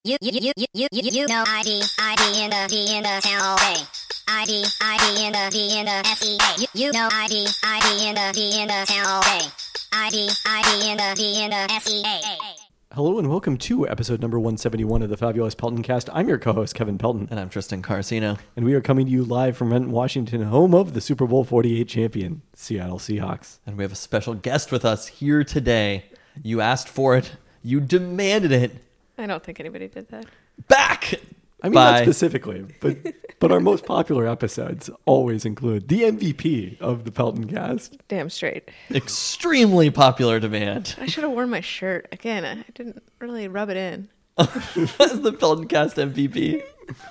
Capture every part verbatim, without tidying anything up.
You, you, you, you, you, you, you know I D, I D in the, D in the town all day. I D, I D in the, D in the S E A. You, you know I D, I D in the, D in the town all day. I D, I D in the, D in the S E A. Hello and welcome to episode number one seventy-one of the Fabulous Pelton Cast. I'm your co-host, Kevin Pelton. And I'm Tristan Carcino. And we are coming to you live from Renton, Washington, home of the Super Bowl forty-eight champion, Seattle Seahawks. And we have a special guest with us here today. You asked for it. You demanded it. I don't think anybody did that. Back! I mean, by... not specifically, but but our most popular episodes always include the M V P of the Pelton Cast. Damn straight. Extremely popular demand. I should have worn my shirt. Again, I didn't really rub it in. As the Pelton Cast M V P.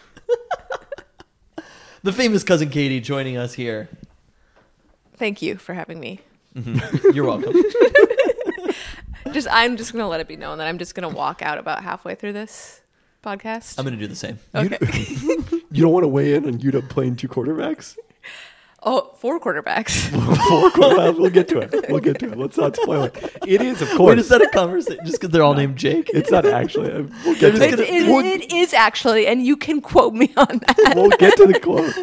The famous Cousin Katie joining us here. Thank you for having me. Mm-hmm. You're welcome. Just, I'm just going to let it be known that I'm just going to walk out about halfway through this podcast. I'm going to do the same. Okay. You, you don't want to weigh in on U W playing two quarterbacks? Oh, four quarterbacks. Four quarterbacks. We'll get to it. We'll get to it. Let's not spoil it. It is, of course. Wait, is that a conversation? Just because they're all named Jake? It's not actually. We'll get to It, it. it, We'll, it is actually, and you can quote me on that. we'll get to the quote.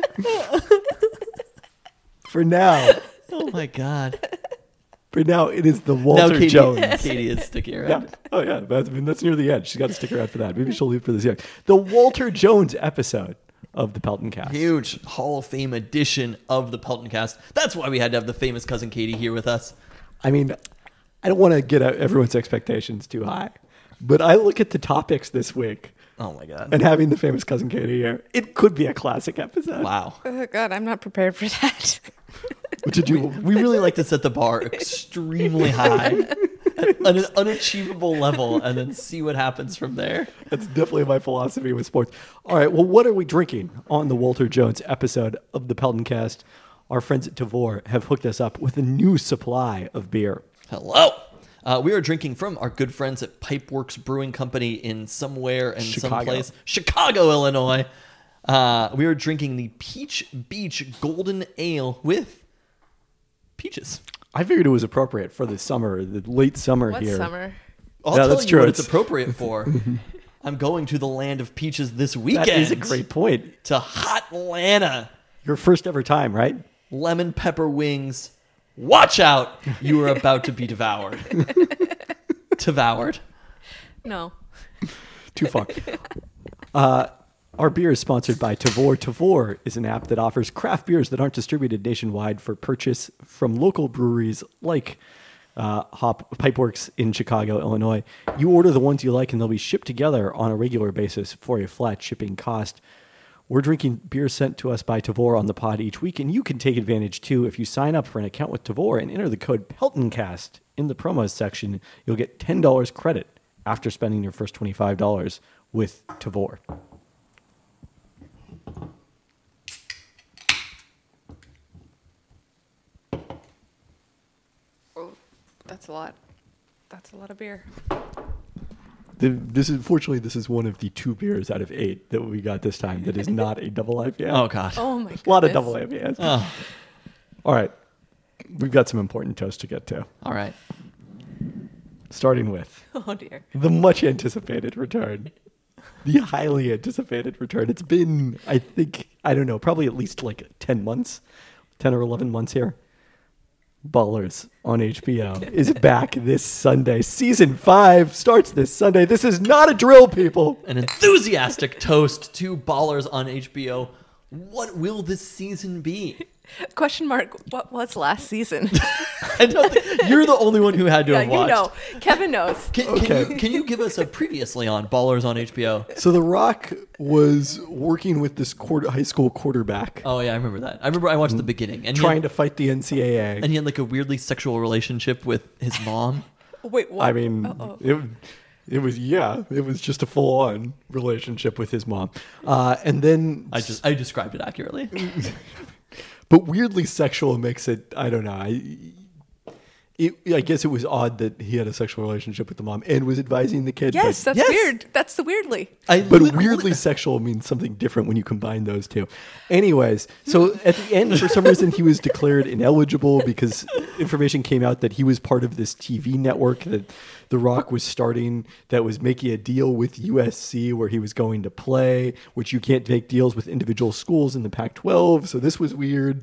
For now. Oh my God. For now, it is the Now Walter Katie, Jones. Katie is sticking around. Yeah. Oh, yeah. That's, I mean, that's near the end. She's got to stick around for that. Maybe she'll leave for this year. The Walter Jones episode of the Pelton Cast. Huge Hall of Fame edition of the Pelton Cast. That's why we had to have the famous Cousin Katie here with us. I mean, I don't want to get everyone's expectations too high, but I look at the topics this week. Oh my God. And having the famous Cousin Katie here, it could be a classic episode. Wow. Oh, God, I'm not prepared for that. Did you? We really like to set the bar extremely high at an unachievable level and then see what happens from there. That's definitely my philosophy with sports. All right, well, what are we drinking on the Walter Jones episode of the Pelton Cast? Our friends at Tavour have hooked us up with a new supply of beer. Hello. Uh, we are drinking from our good friends at Pipeworks Brewing Company in somewhere in Chicago. someplace. Chicago, Illinois. Uh, we are drinking the Peach Beach Golden Ale with peaches. I figured it was appropriate for the summer, the late summer What here. summer? I'll Yeah, tell that's you true. what it's It's- appropriate for. I'm going to the land of peaches this weekend. That is a great point. To Hot Atlanta. Your first ever time, right? Lemon pepper wings. Watch out. You are about to be devoured. Devoured. No. Too far. Uh, our beer is sponsored by Tavour. Tavour is an app that offers craft beers that aren't distributed nationwide for purchase from local breweries like uh, Hop Pipeworks in Chicago, Illinois. You order the ones you like, and they'll be shipped together on a regular basis for a flat shipping cost. We're drinking beer sent to us by Tavour on the pod each week, and you can take advantage too. If you sign up for an account with Tavour and enter the code PeltonCast in the promos section, you'll get ten dollars credit after spending your first twenty-five dollars with Tavour. Oh, that's a lot. That's a lot of beer. The, this is fortunately this is one of the two beers out of eight that we got this time that is not a double I P A. Oh, God. Oh, my goodness. A lot of double I P As. Oh, All right, we've got some important toasts to get to. all right. Starting with Oh, dear. the much anticipated return, the highly anticipated return. It's been, I think, I don't know, probably at least like ten months, ten or eleven months here. Ballers on H B O is back this Sunday. Season five starts this Sunday. This is not a drill, people. An enthusiastic toast to Ballers on H B O. What will this season be? Question mark, what was last season? I don't think you're the only one who had to Yeah, have you watched. know. Kevin knows. Can, Okay. can, you, can you give us a previously on Ballers on H B O? So The Rock was working with this quarter, high school quarterback, Oh yeah, I remember that. I remember I watched the beginning and he trying had, to fight the N C double A. and he had like a weirdly sexual relationship with his mom. Wait, what? I mean, Uh-oh. it it was yeah, it was just a full on relationship with his mom, uh, and then I just I described it accurately. but weirdly sexual makes it. I don't know. I, it, I guess it was odd that he had a sexual relationship with the mom and was advising the kid. Yes, but, that's Yes. weird. That's the weirdly. I but literally- weirdly sexual means something different when you combine those two. Anyways, so at the end, for some reason, he was declared ineligible because information came out that he was part of this T V network that The Rock was starting that was making a deal with U S C where he was going to play, which you can't make deals with individual schools in the Pac twelve. So this was weird.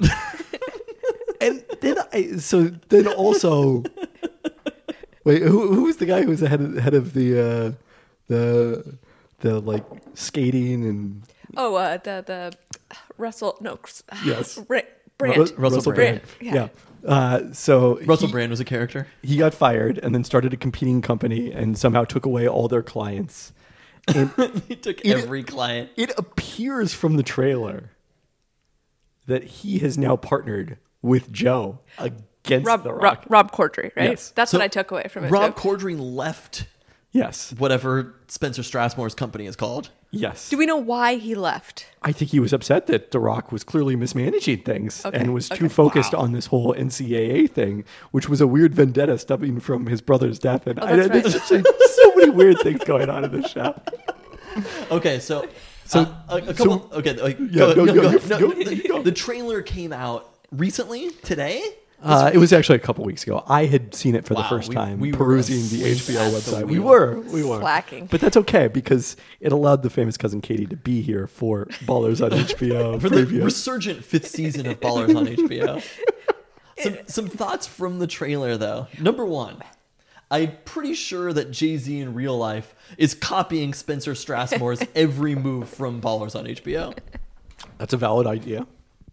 And then I, so then also, wait, who, who was the guy who was the head of, head of the, uh, the, the like skating and Oh, uh, the the Russell no Yes. Ra- Brand. Ru- Russell Brand. Brand, Yeah. yeah. Uh, so Russell he, Brand was a character. he got fired and then started a competing company and somehow took away all their clients. And He took It- every client. it appears from the trailer that he has now partnered with Joe against Rob, the Rob Rock. Rob Corddry, right? Yes. That's So what I took away from it. Rob too. Corddry left Yes. whatever Spencer Strassmore's company is called. Yes. Do we know why he left? I think he was upset that The Rock was clearly mismanaging things Okay, and was okay. too focused on this whole N C A A thing, which was a weird vendetta stemming from his brother's death. And Oh, I, that's there's right. just like, so many weird things going on in this show. Okay, so So- uh, a, a couple. so- okay, uh, Yeah, go, go, no, go, go, you- no, go, the, you go. the trailer came out recently today. Uh, it was actually a couple weeks ago. I had seen it for the Wow, first we- we, time, we were perusing the asleep H B O at the website. We wheel. were, we were Slacking. but that's okay because it allowed the famous cousin Katie to be here for Ballers on H B O For the preview. resurgent fifth season of Ballers on H B O. Some, some thoughts from the trailer, though. Number one, I'm pretty sure that Jay-Z in real life is copying Spencer Strassmore's every move from Ballers on H B O. That's a valid idea.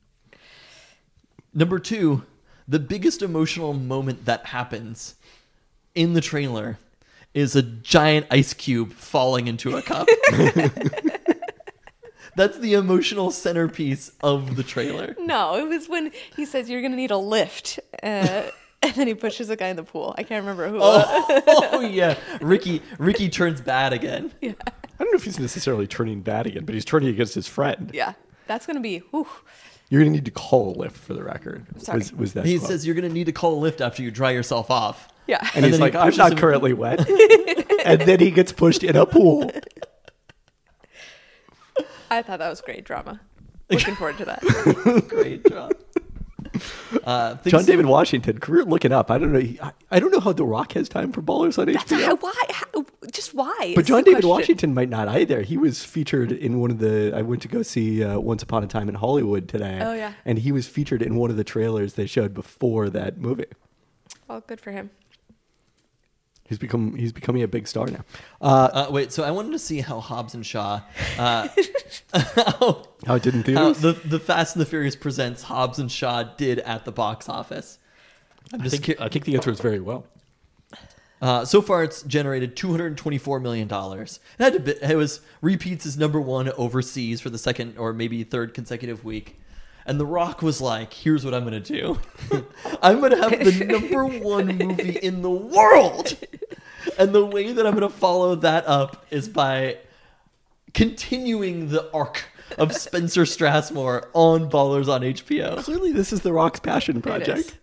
Number two, the biggest emotional moment that happens in the trailer is a giant ice cube falling into a cup. That's the emotional centerpiece of the trailer. No, it was when he says you're gonna need a lift, uh, and then he pushes a guy in the pool. I can't remember who. it was. Oh yeah, Ricky. Ricky turns bad again. I don't know if he's necessarily turning bad again, but he's turning against his friend. Yeah, that's gonna be. Whew. You're going to need to call a lift for the record. Sorry. Was, was that He quote. says you're gonna need to call a lift after you dry yourself off. Yeah. and, and he's then he like, I'm pushes not him- currently wet. And then he gets pushed in a pool. I thought that was great drama. Looking forward to that. Great job. Uh, things- John David Washington, career looking up. I don't know. he- I, I don't know how The Rock has time for Ballers on H That's B O. how, why? How, just why? But is John the David question. Washington might not either. He was featured in one of the. I went to go see uh, Once Upon a Time in Hollywood today. Oh, yeah. And he was featured in one of the trailers they showed before that movie. Well, good for him. He's become. He's becoming a big star now. Uh, Uh, wait, so I wanted to see how Hobbs and Shaw, uh, how, how it did in how theaters. the the Fast and the Furious presents Hobbs and Shaw did at the box office. I'm I just think, cu- I think the answer is very well. Uh, so far, it's generated two hundred twenty-four million dollars. It had to be, it was repeats as number one overseas for the second or maybe third consecutive week. And The Rock was like, "Here's what I'm going to do. I'm going to have the number one movie in the world, and the way that I'm going to follow that up is by continuing the arc of Spencer Strassmore on Ballers on H B O." Clearly, this is The Rock's passion It project. is.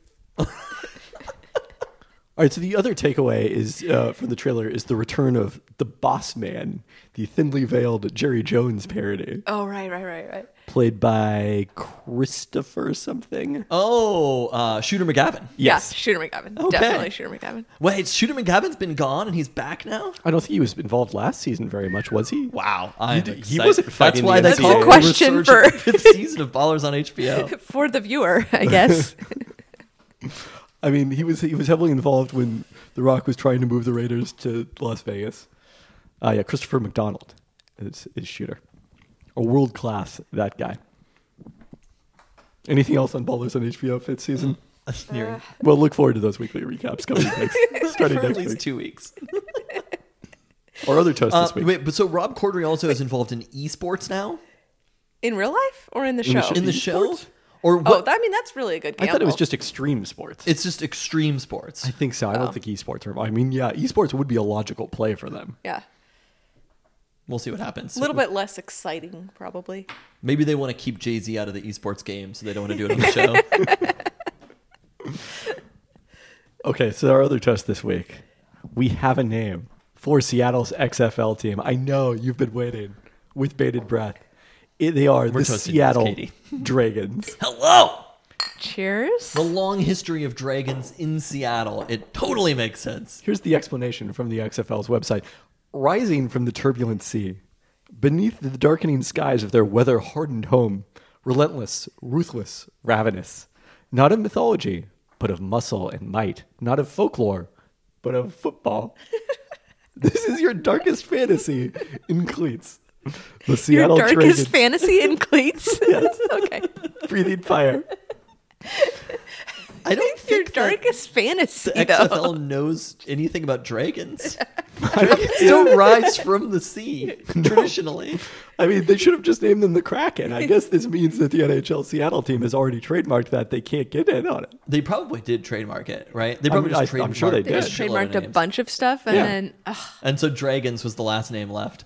All right, so the other takeaway is uh, from the trailer is the return of the Boss Man, the thinly veiled Jerry Jones parody, Oh, right, right, right, right. played by Christopher something. Oh, uh, Shooter McGavin. Yes. Yeah, Shooter McGavin. Okay. Definitely Shooter McGavin. Wait, Shooter McGavin's been gone and he's back now? I don't think he was involved last season very much, was he? Wow, I He am did- he excited. wasn't That's fighting why the they N C call A A. it Question the for- fifth season of Ballers on H B O. For the viewer, I guess. I mean, he was he was heavily involved when The Rock was trying to move the Raiders to Las Vegas. Uh, yeah, Christopher McDonald is, is Shooter. A world class, that guy. Anything else on Ballers on H B O fifth season? Nearing- Well, look forward to those weekly recaps coming next, starting for at next least week. two weeks. Or other toast Uh, this week. wait, but so Rob Corddry also is involved in esports now In real life or in the In the show? show. in the show, Esports? or Oh, what? I mean, that's really a good I gamble. thought it was just extreme sports. It's just extreme sports. I think so. I Oh. don't think esports are. I mean, yeah, esports would be a logical play for them. Yeah. We'll see what happens. A little bit less exciting, probably. Maybe they want to keep Jay-Z out of the esports game, so they don't want to do it on the show. Okay, so our other test this week. We have a name for Seattle's X F L team. I know you've been waiting with bated breath. It, they are We're the toasting Seattle this, Katie. Dragons. Hello! Cheers. The long history of dragons in Seattle. It totally makes sense. Here's the explanation from the X F L's website. Rising from the turbulent sea, beneath the darkening skies of their weather-hardened home, relentless, ruthless, ravenous, not of mythology, but of muscle and might, not of folklore, but of football. This is your darkest fantasy in cleats. The Seattle Your darkest Dragons, fantasy in cleats. Yes. Okay. breathing fire. I don't Your think that darkest fantasy, the X F L though. knows anything about dragons. Dragons don't rise from the sea, traditionally. I mean, they should have just named them the Kraken. I guess this means that the N H L Seattle team has already trademarked that. They can't get in on it. They probably did trademark it, right? They I probably mean, just I- trademarked I'm sure they a did. They just shitload of trademarked a names. bunch of stuff, and Yeah. then ugh, And so Dragons was the last name left.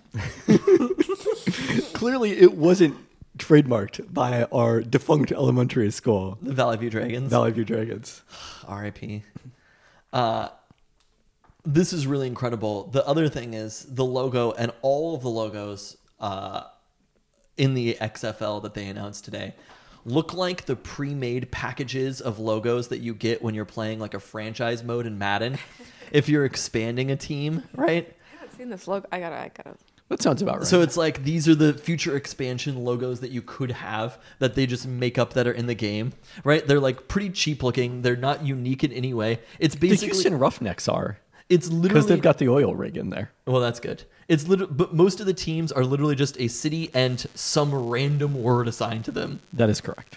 Clearly, it wasn't trademarked by our defunct elementary school, The Valley View Dragons. Valley View Dragons. R I P. Uh, this is really incredible. The other thing is the logo and all of the logos uh, in the X F L that they announced today look like the pre-made packages of logos that you get when you're playing like a franchise mode in Madden. If you're expanding a team, right? I haven't seen this logo. I gotta, I gotta. That sounds about right. So it's like these are the future expansion logos that you could have that they just make up that are in the game, right? They're like pretty cheap looking. They're not unique in any way. It's the basically Houston Roughnecks are, it's literally because they've got the oil rig in there. well, that's good. It's literally, but most of the teams are literally just a city and some random word assigned to them. That is correct.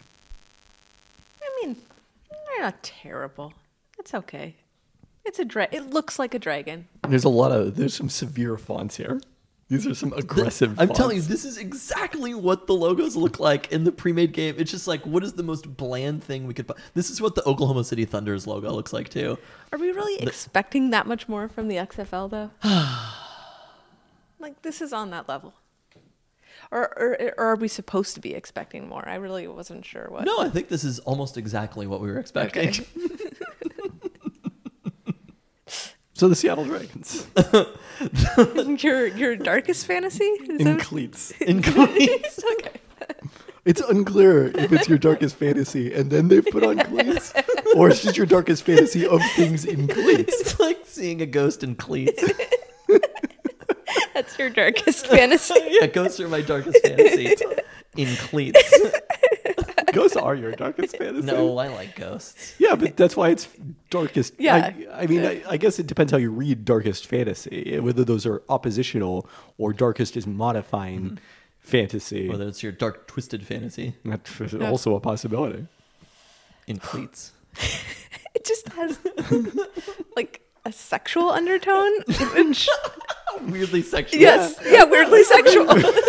I mean, they're not terrible. It's okay. It's a dra- It looks like a dragon. There's a lot of there's some severe fonts here. These are some aggressive. I'm fonts. telling you, this is exactly what the logos look like in the pre-made game. It's just like, what is the most bland thing we could? bu- This is what the Oklahoma City Thunder's logo looks like too. Are we really expecting that much more from the X F L, though? Like, this is on that level. Or, or, or are we supposed to be expecting more? I really wasn't sure what. No, I think this is almost exactly what we were expecting. Okay. So the Seattle Dragons your your darkest fantasy? Is in that- cleats. In cleats. okay. It's unclear if it's your darkest fantasy and then they've put on cleats, or it's just your darkest fantasy of things in cleats. It's like seeing a ghost in cleats. That's your darkest fantasy. Yeah, ghosts are my darkest fantasy. In cleats. Ghosts are your darkest fantasy. No, I like ghosts. Yeah, but that's why it's darkest. Yeah. I, I mean, I, I guess it depends how you read darkest fantasy, whether those are oppositional or darkest is modifying fantasy. Whether it's your dark, twisted fantasy. That's also a possibility. In cleats. It just has like a sexual undertone. Which, Weirdly sexual. yes, yeah, weirdly sexual.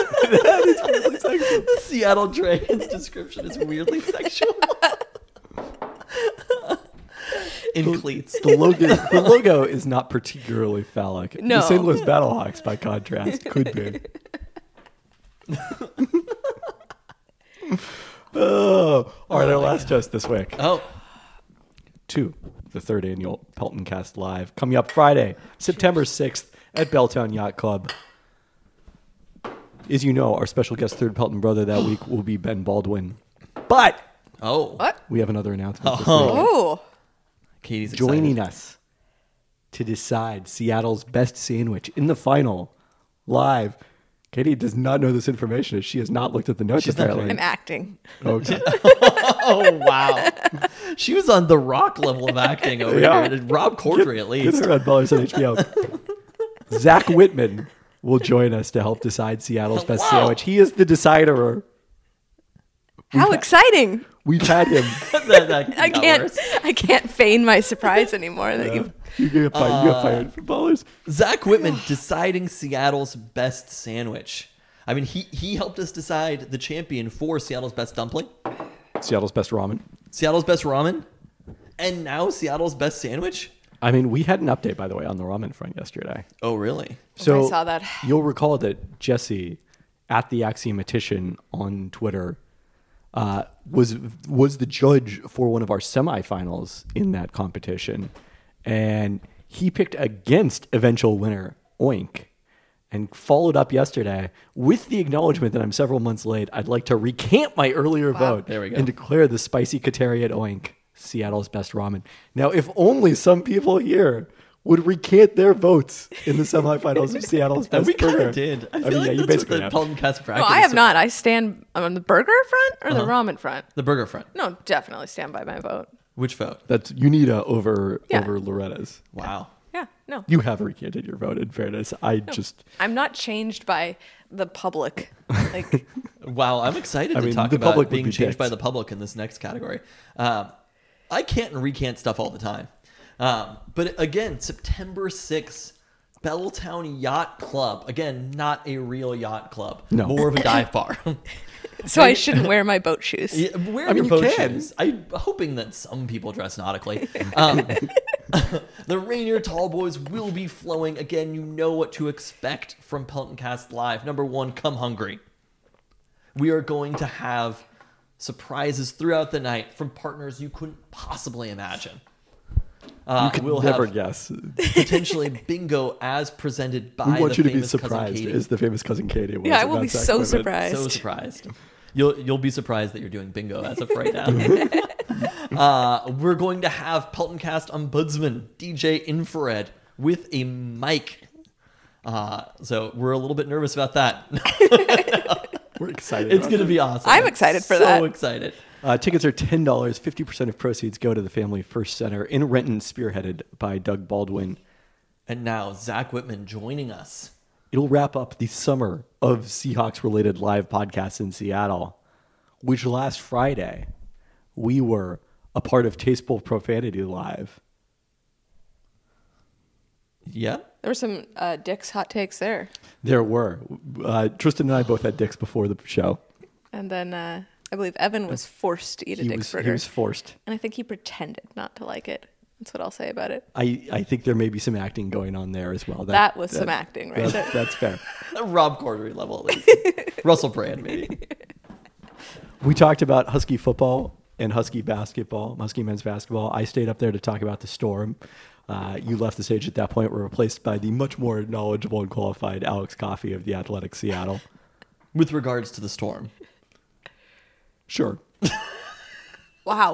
The Seattle Dragons description is weirdly sexual. In cleats. The logo, the logo is not particularly phallic. No. The Saint Louis Battlehawks, by contrast, could be. Oh, all right. Our last test this week. Oh, Two, the third annual Pelton Cast Live, coming up Friday, September sixth at Belltown Yacht Club. As you know, our special guest third Pelton brother that week will be Ben Baldwin. But oh. What? we have another announcement this Oh. week. Oh, Katie's excited. Joining us to decide Seattle's best sandwich in the final live. Katie does not know this information as she has not looked at the notes She's not apparently. I'm acting. Okay. Oh, wow. She was on the Rock level of acting over Yeah. here. Rob Corddry, at Get least. her on Ballers on H B O. Zach Whitman will join us to help decide Seattle's best Hello. sandwich. He is the decider. How exciting! We've had him. that, that I got can't. worse. I can't feign my surprise anymore. That Yeah. you You get fired. you got fired from Ballers. Zach Whitman deciding Seattle's best sandwich. I mean, he, he helped us decide the champion for Seattle's best dumpling, Seattle's best ramen. Seattle's best ramen, and now Seattle's best sandwich. I mean, we had an update, by the way, on the ramen front yesterday. Oh, really? So I saw that. You'll recall that Jesse, at the Axiomatician on Twitter, uh, was was the judge for one of our semifinals in that competition. and he picked against eventual winner Oink, and followed up yesterday with the acknowledgement that I'm several months late. I'd like to recant my earlier Wow. vote There we go. and declare the spicy Kateri at Oink Seattle's best ramen. Now, if only some people here would recant their votes in the semifinals of Seattle's And best we kind burger. of did. I I feel mean, like yeah, you that's basically what the have. Pelton Cast bracket No, I is have so- not. I stand on the burger front or the Uh-huh. ramen front. The burger front. No, definitely stand by my vote. Which vote? That's Unita over Yeah. over Loretta's. Wow. Yeah, no. You have recanted your vote, in fairness. I just, I'm not changed by the public. Like, Wow, I'm excited I to mean, talk the about public would being be changed by dicks. the public in this next category. Um, I can't and recant stuff all the time. Um, but again, September sixth, Belltown Yacht Club. Again, not a real yacht club. No. More of a dive bar. so I shouldn't wear my boat shoes. Yeah, wear I mean, your you boat can. shoes. I'm hoping that some people dress nautically. Um, the Rainier Tall Boys will be flowing. Again, you know what to expect from Pelton Cast Live. Number one, come hungry. We are going to have surprises throughout the night from partners you couldn't possibly imagine. Uh, you could we'll never have guess. potentially bingo as presented by We want the you to be famous cousin surprised, Katie. as the famous cousin Katie was. Yeah, I will about be Zach so Whitman. surprised. So surprised. You'll you'll be surprised that you're doing bingo as of right now. uh, we're going to have Pelton Cast Ombudsman D J Infrared with a mic. Uh, so we're a little bit nervous about that. We're excited. It's about going to that. be awesome. I'm excited for so that. So excited. Uh, tickets are ten dollars. fifty percent of proceeds go to the Family First Center in Renton, spearheaded by Doug Baldwin. And now Zach Whitman joining us. It'll wrap up the summer of Seahawks-related live podcasts in Seattle, which last Friday we were a part of Tasteful Profanity Live. Yeah. There were some uh, Dick's hot takes there. There were. Uh, Tristan and I both had dicks before the show. And then uh, I believe Evan was forced to eat a He Dick's was, burger. he was forced. And I think he pretended not to like it. That's what I'll say about it. I, I think there may be some acting going on there as well. That was some acting right that- there. That's fair. Rob Corddry level at least. Russell Brand maybe. We talked about Husky football and Husky basketball, Husky men's basketball. I stayed up there to talk about the Storm. Uh, you left the stage at that point, were replaced by the much more knowledgeable and qualified Alex Coffey of the Athletic Seattle. With regards to the Storm. Sure. Wow.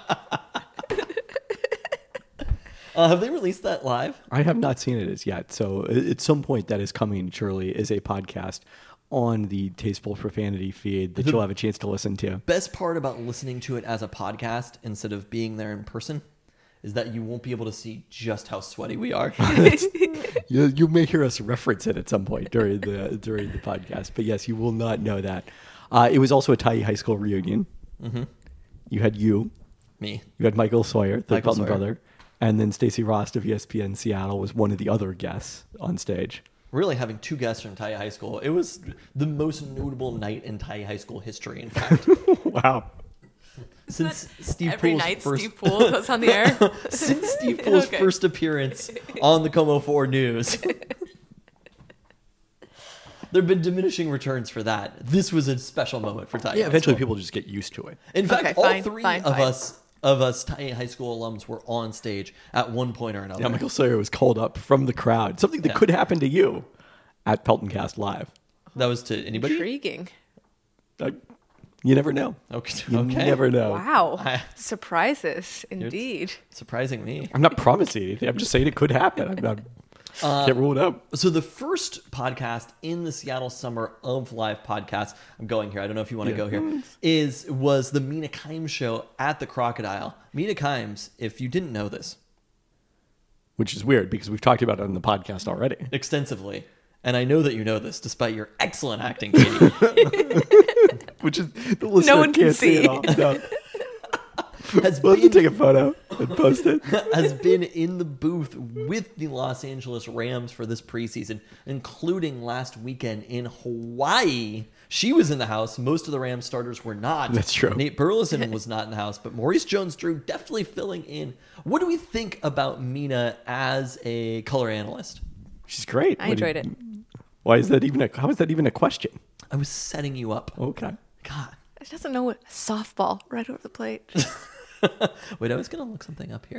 Uh, have they released that live? I have not seen it as yet. So a- at some point that is coming, surely, is a podcast on the Tasteful Profanity feed that you'll have a chance to listen to. Best part about listening to it as a podcast instead of being there in person is that you won't be able to see just how sweaty we are. You, you may hear us reference it at some point during the during the podcast, but yes, you will not know that. Uh, it was also a Tye High School reunion. Mm-hmm. You had you, Me. you had Michael Sawyer, the Michael Pelton Sawyer. brother, and then Stacey Rost of E S P N Seattle was one of the other guests on stage. Really having two guests from Tye High School. It was the most notable night in Tye High School history, in fact. Wow. Since Steve Every Poole's night first Steve Poole goes on the air. since Steve Poole's Okay. first appearance on the Como four News. There have been diminishing returns for that. This was a special moment for Tye Yeah, High eventually School. people just get used to it. In fact, Okay, all fine, three fine, of fine. us of us Tye High School alums were on stage at one point or another. Yeah, Michael Sawyer was called up from the crowd. Something that Yeah. could happen to you at Pelton Cast Live. That was to anybody? Intriguing. Uh, you never know. Okay. You okay. never know. Wow. I- Surprises, indeed. Surprising me. I'm not promising anything. I'm just saying it could happen. I'm not, Uh, can't rule it out. So the first podcast in the Seattle Summer of Live podcasts, I'm going here. I don't know if you want to Yeah. go here. Is was the Mina Kimes show at the Crocodile. Mina Kimes, if you didn't know this Which is weird because we've talked about it on the podcast already. extensively, and I know that you know this despite your excellent acting, Katie. Which is the listener one can can't see see. it all. No. has We'll have to been take a photo and post it. has been in the booth with the Los Angeles Rams for this preseason, including last weekend in Hawaii. She was in the house. Most of the Rams starters were not. That's true. Nate Burleson was not in the house, but Maurice Jones-Drew definitely filling in. What do we think about Mina as a color analyst? She's great. I What do you- enjoyed it. Why is that even a, how is that even a question? I was setting you up. Okay. God. It doesn't know what softball right over the plate. Wait, I was going to look something up here.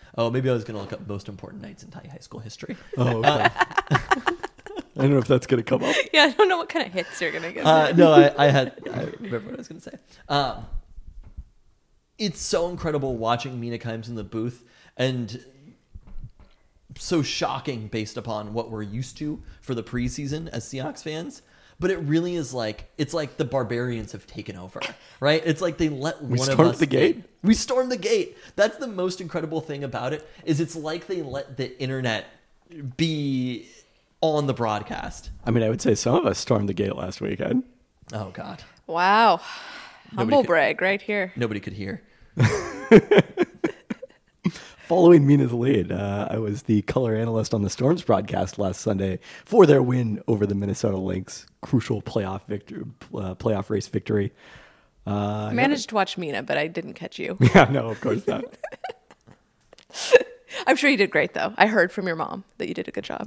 Oh, maybe I was going to look up most important nights in high school history. Oh, okay. I don't know if that's going to come up. Yeah, I don't know what kind of hits you're gonna get. Uh, no, I, I had. I remember what I was going to say. Um, it's so incredible watching Mina Kimes in the booth, and so shocking based upon what we're used to for the preseason as Seahawks fans. But it really is like it's like the barbarians have taken over, right? It's like they let We one of stormed us the gate? in. We stormed the gate. That's the most incredible thing about it. Is it's like they let the internet be on the broadcast. I mean, I would say some of us stormed the gate last weekend. Oh God, Wow, Nobody humble could- brag right here. nobody could hear. Following Mina's lead, uh, I was the color analyst on the Storms broadcast last Sunday for their win over the Minnesota Lynx. Crucial playoff victory, uh, playoff race victory. Uh, I managed to watch Mina, but I didn't catch you. Yeah, no, of course not. I'm sure you did great, though. I heard from your mom that you did a good job.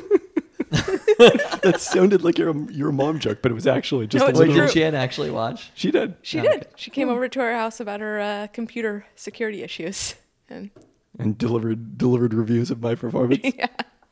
That sounded like your your mom joke, but it was actually just No, a it's Wait, little. true. did Jan actually watch? She did. She Oh, did. okay. She came over to our house about her uh, computer security issues. And And delivered delivered reviews of my performance. yeah.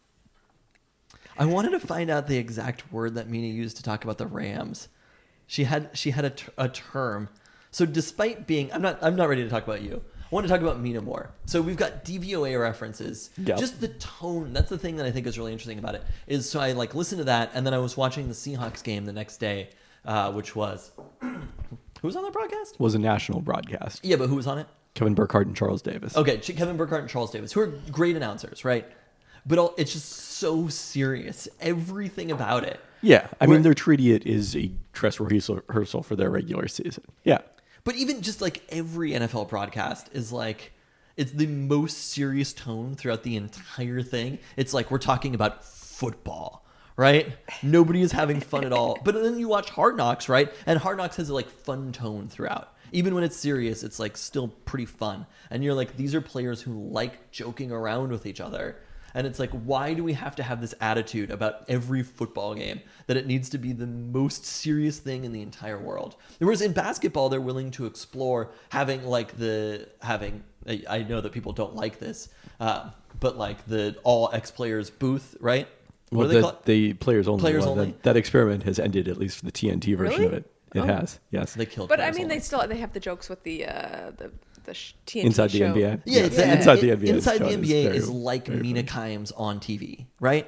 I wanted to find out the exact word that Mina used to talk about the Rams. She had she had a, ter- a term. So despite being, I'm not I'm not ready to talk about you. I want to talk about Mina more. So we've got D V O A references. Yep. Just the tone. That's the thing that I think is really interesting about it. Is so I like listened to that, and then I was watching the Seahawks game the next day, uh, which was who was on that broadcast? Was a national broadcast. Yeah, but who was on it? Kevin Burkhardt and Charles Davis. Okay, Ch- Kevin Burkhardt and Charles Davis, who are great announcers, right? But all, it's just so serious. Everything about it. Yeah, I Where- mean, their treaty it is a dress rehearsal rehearsal for their regular season. Yeah. But even just like every N F L broadcast is like, it's the most serious tone throughout the entire thing. It's like we're talking about football, right? Nobody is having fun at all. But then you watch Hard Knocks, right? And Hard Knocks has a like fun tone throughout. Even when it's serious, it's like still pretty fun. And you're like, these are players who like joking around with each other. And it's like, why do we have to have this attitude about every football game that it needs to be the most serious thing in the entire world? Whereas in basketball, they're willing to explore having like the having. I I know that people don't like this, uh, but like the all ex players booth, right? What Well, do they the, call it? the players only. Players well, only? That, that experiment has ended, at least for the T N T version Really? of it. It Oh. has, yes. They killed. But I players mean, only. they still they have the jokes with the uh, the the sh- T N T Inside the show. N B A. Yeah, Yes, it's- Inside it- the N B A. Inside the is N B A very- is like very Mina funny. Kimes on T V, right?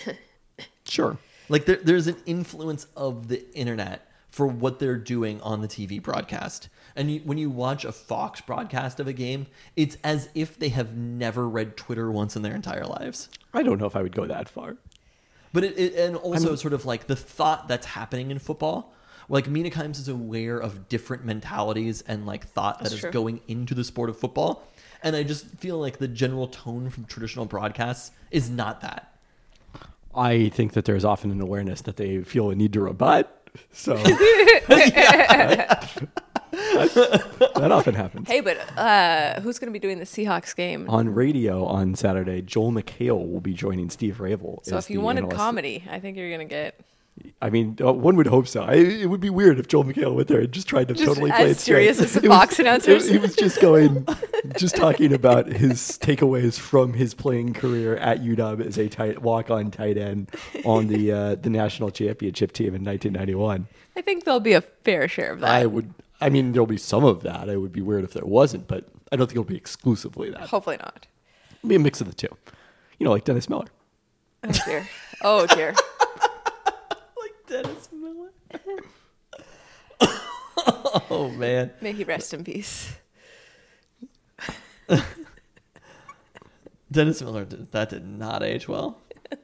Sure. Like there, there's an influence of the internet for what they're doing on the T V broadcast. And you, when you watch a Fox broadcast of a game, it's as if they have never read Twitter once in their entire lives. I don't know if I would go that far. But it, it and also mean- sort of like the thought that's happening in football. Like Mina Kimes is aware of different mentalities and like thought that That's is true. going into the sport of football. And I just feel like the general tone from traditional broadcasts is not that. I think that there's often an awareness that they feel a need to rebut. So that, that often happens. Hey, but uh, who's going to be doing the Seahawks game? On radio on Saturday, Joel McHale will be joining Steve Rabel. So as if you the wanted analyst. comedy, I think you're going to get I mean, uh, one would hope so. I, it would be weird if Joel McHale went there and just tried to Just totally as play it straight. serious as the It was- Fox announcers. it- he was just going, just talking about his takeaways from his playing career at U W as a tight walk-on tight end on the uh, the national championship team in nineteen ninety-one. I think there'll be a fair share of that. I would. I mean, there'll be some of that. It would be weird if there wasn't, but I don't think it'll be exclusively that. Hopefully not. It'll be a mix of the two. You know, like Dennis Miller. Oh dear. Oh dear. Like Dennis Miller. Oh man. May he rest in peace. Dennis Miller, did, that did not age well.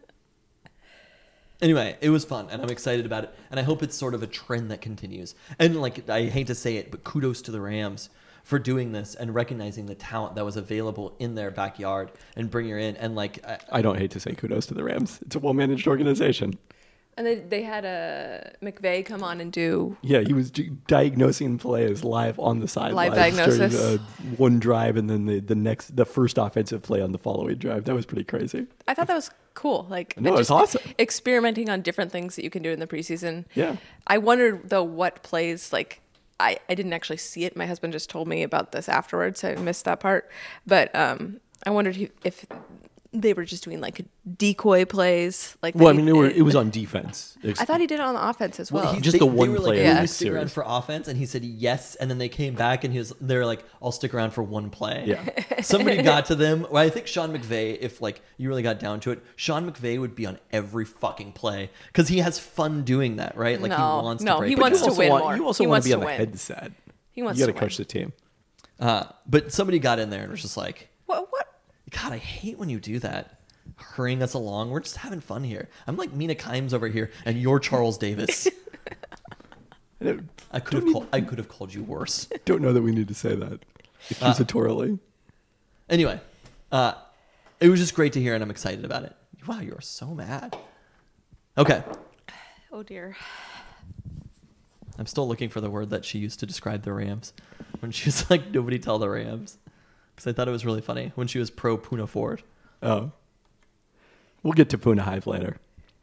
Anyway, it was fun, and I'm excited about it, and I hope it's sort of a trend that continues. And like, I hate to say it, but kudos to the Rams for doing this and recognizing the talent that was available in their backyard and bringing her in. And like, I, I don't hate to say kudos to the Rams. It's a well-managed organization. And they they had a McVay come on and do Yeah, he was d- diagnosing players live on the sidelines diagnosis. during uh, one drive, and then the, the next, the first offensive play on the following drive. That was pretty crazy. I thought that was cool. Like No, it was just awesome. Experimenting on different things that you can do in the preseason. Yeah. I wondered though what plays like I, I didn't actually see it. My husband just told me about this afterwards. I missed that part. But um I wondered if, if they were just doing like decoy plays. Like Well, I they- mean, it, were, it was on defense. I thought he did it on the offense as well. he- Just the one were like, player "Will in you this stick around series." for offense?" And he said yes. And then they came back, and he was they're like, "I'll stick around for one play." Yeah. Somebody got to them. Well, I think Sean McVay, if like you really got down to it, Sean McVay would be on every fucking play because he has fun doing that, right? Like he No, wants no, to break. he it wants down. to also win want, more. You also He want wants to be to on the win. headset. He wants you to got to coach win. the team. Uh, but somebody got in there and was just like, What? What? God, I hate when you do that. Hurrying us along. We're just having fun here. I'm like Mina Kimes over here, and you're Charles Davis. I could have called. I could have called you worse. Don't know that we need to say that accusatorily. Anyway, uh, it was just great to hear, and I'm excited about it. Wow, you are so mad. Okay, Oh dear. I'm still looking for the word that she used to describe the Rams when she was like, "Nobody tell the Rams," because I thought it was really funny when she was pro Puna Ford. Oh. We'll get to Puna Hive later.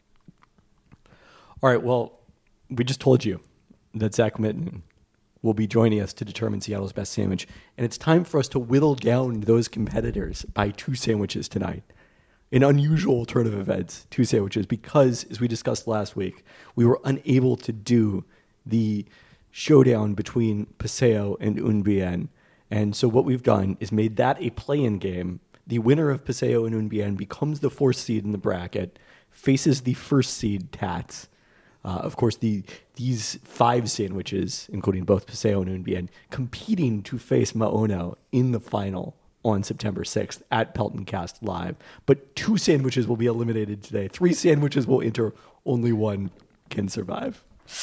All right, well, we just told you that Zach Mitten will be joining us to determine Seattle's best sandwich, and it's time for us to whittle down those competitors by two sandwiches tonight. An unusual turn of events, two sandwiches, because, as we discussed last week, we were unable to do the showdown between Paseo and Un Bien. And so what we've done is made that a play-in game. The winner of Paseo and Un Bien becomes the fourth seed in the bracket, faces the first seed Tats. Uh, of course, the these five sandwiches, including both Paseo and Un Bien, competing to face Maono in the final on September sixth at Pelton Cast Live. But two sandwiches will be eliminated today. Three sandwiches will enter. Only one can survive.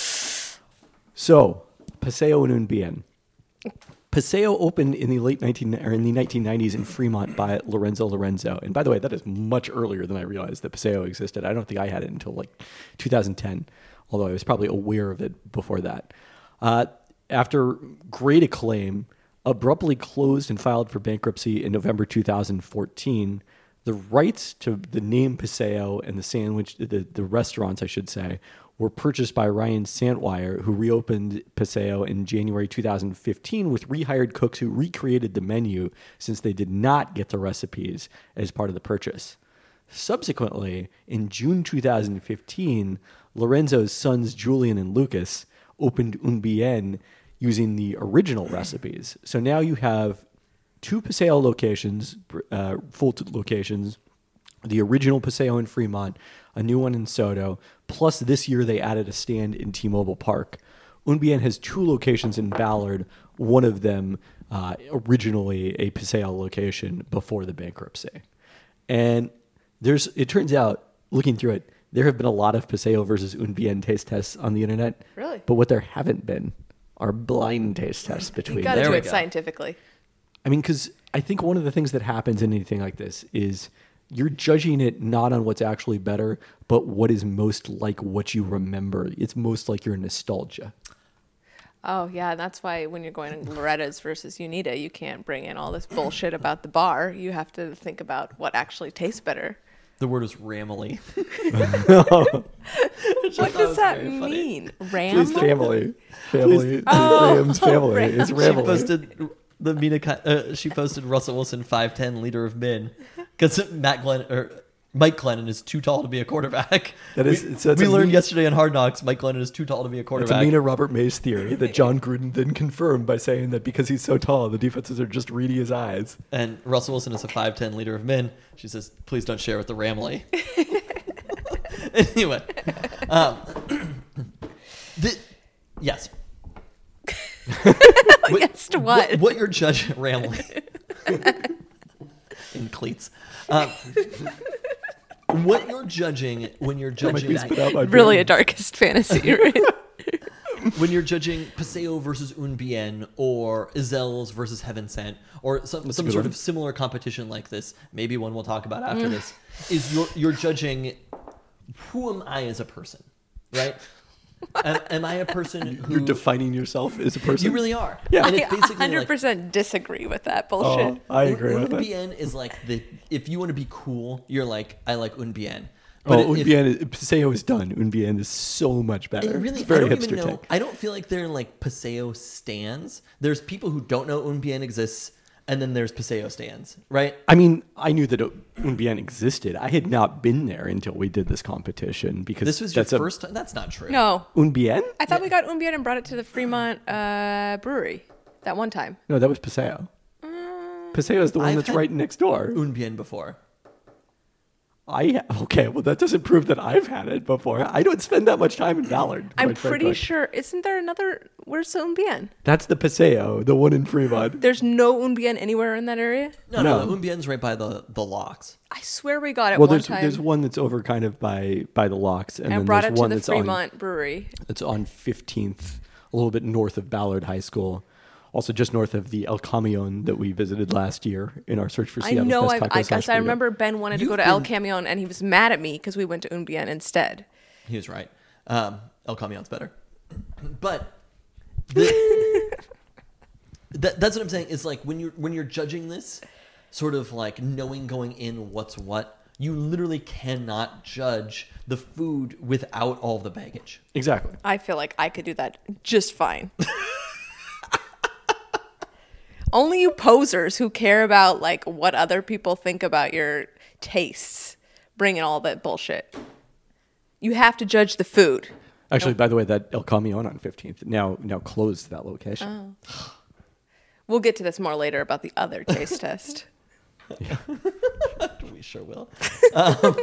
So, Paseo and Un Bien. Paseo opened in the late nineteen or in the nineteen nineties in Fremont by Lorenzo Lorenzo. And by the way, that is much earlier than I realized that Paseo existed. I don't think I had it until like two thousand ten, although I was probably aware of it before that. Uh, after great acclaim, abruptly closed and filed for bankruptcy in November two thousand fourteen. The rights to the name Paseo and the sandwich, the, the restaurants, I should say, were purchased by Ryan Santwire, who reopened Paseo in January two thousand fifteen with rehired cooks who recreated the menu since they did not get the recipes as part of the purchase. Subsequently, in June two thousand fifteen, Lorenzo's sons Julian and Lucas opened Un Bien using the original recipes. So now you have two Paseo locations, uh, full t- locations, the original Paseo in Fremont, a new one in Soto, plus this year they added a stand in T-Mobile Park. Un Bien has two locations in Ballard, one of them uh, originally a Paseo location before the bankruptcy. And there's, it turns out, looking through it, there have been a lot of Paseo versus Un Bien taste tests on the internet. Really? But what there haven't been are blind taste tests between You got to There do we it go. scientifically. I mean, because I think one of the things that happens in anything like this is you're judging it not on what's actually better, but what is most like what you remember. It's most like your nostalgia. Oh yeah, and that's why when you're going to Loretta's versus Unita, you can't bring in all this bullshit about the bar. You have to think about what actually tastes better. The word was ramily. What does that mean? Ram? Please, family. Family. Oh, Rams family. Rams. It's She Ramily. posted the Mina. Ki- Uh, she posted Russell Wilson five ten leader of men because Matt Glenn or Mike Glennon is too tall to be a quarterback. That is- we, it's- that's we a learned Mina- yesterday on Hard Knocks. Mike Glennon is too tall to be a It's a quarterback. Mina Robert Mays theory that John Gruden then confirmed by saying that because he's so tall, the defenses are just reading his eyes. And Russell Wilson is a five ten leader of men. She says, "Please don't share with the Ramley." Anyway, um, the, yes. What- Against what? What, what you're judging, Ramley, in cleats. Um, what you're judging when you're judging Please spit out my Really beer. a darkest fantasy, right? when you're judging Paseo versus Un Bien or Izels versus Heaven Sent or some, some good sort one. of similar competition like this, maybe one we'll talk about after this, is you're, you're judging who am I as a person, right? am, am I a person who... You're defining yourself as a person. You really are. Yeah. And I it's basically one hundred like... percent disagree with that bullshit. Oh, I agree Un with that. Bien is like the... If you want to be cool, you're like, I like Un Bien. Oh, if- Un Bien, is- Paseo is done. Un Bien is so much better. It really, it's very I don't hipster even know. take. I don't feel like they're in like Paseo stands. There's people who don't know Un Bien exists, and then there's Paseo stands, right? I mean, I knew that Un Bien existed. I had not been there until we did this competition because This was your that's a- first time? That's not true. No, Un Bien? I thought we got Un Bien and brought it to the Fremont uh, brewery that one time. No, that was Paseo. Paseo is the one I've that's had- right next door. Un Bien before. I okay, well that doesn't prove that I've had it before. I don't spend that much time in Ballard. I'm quite pretty frankly. sure. Isn't there another? Where's the Un Bien? That's the Paseo, the one in Fremont. There's no Un Bien anywhere in that area. No, no, No. the Un Bien's right by the, the locks. I swear we got it Well, one there's time there's one that's over kind of by by the locks, and, and then brought there's it to one the that's on Fremont brewery. that's on fifteenth, a little bit north of Ballard High School. Also, just north of the El Camion that we visited last year in our search for I Seattle's know. best I, tacos I, slash guess I burrito. remember Ben wanted to You've go to El been- Camion, and he was mad at me because we went to Un Bien instead. He was right. Um, El Camion's better. But the, that, that's what I'm saying. Is like when you're when you're judging this, sort of like knowing going in what's what, you literally cannot judge the food without all the baggage. Exactly. I feel like I could do that just fine. Only you posers who care about like what other people think about your tastes bring in all that bullshit. You have to judge the food. Actually, by the way, that El Camion on fifteenth now now closed that location. We'll get to this more later about the other taste test. We sure will. Um,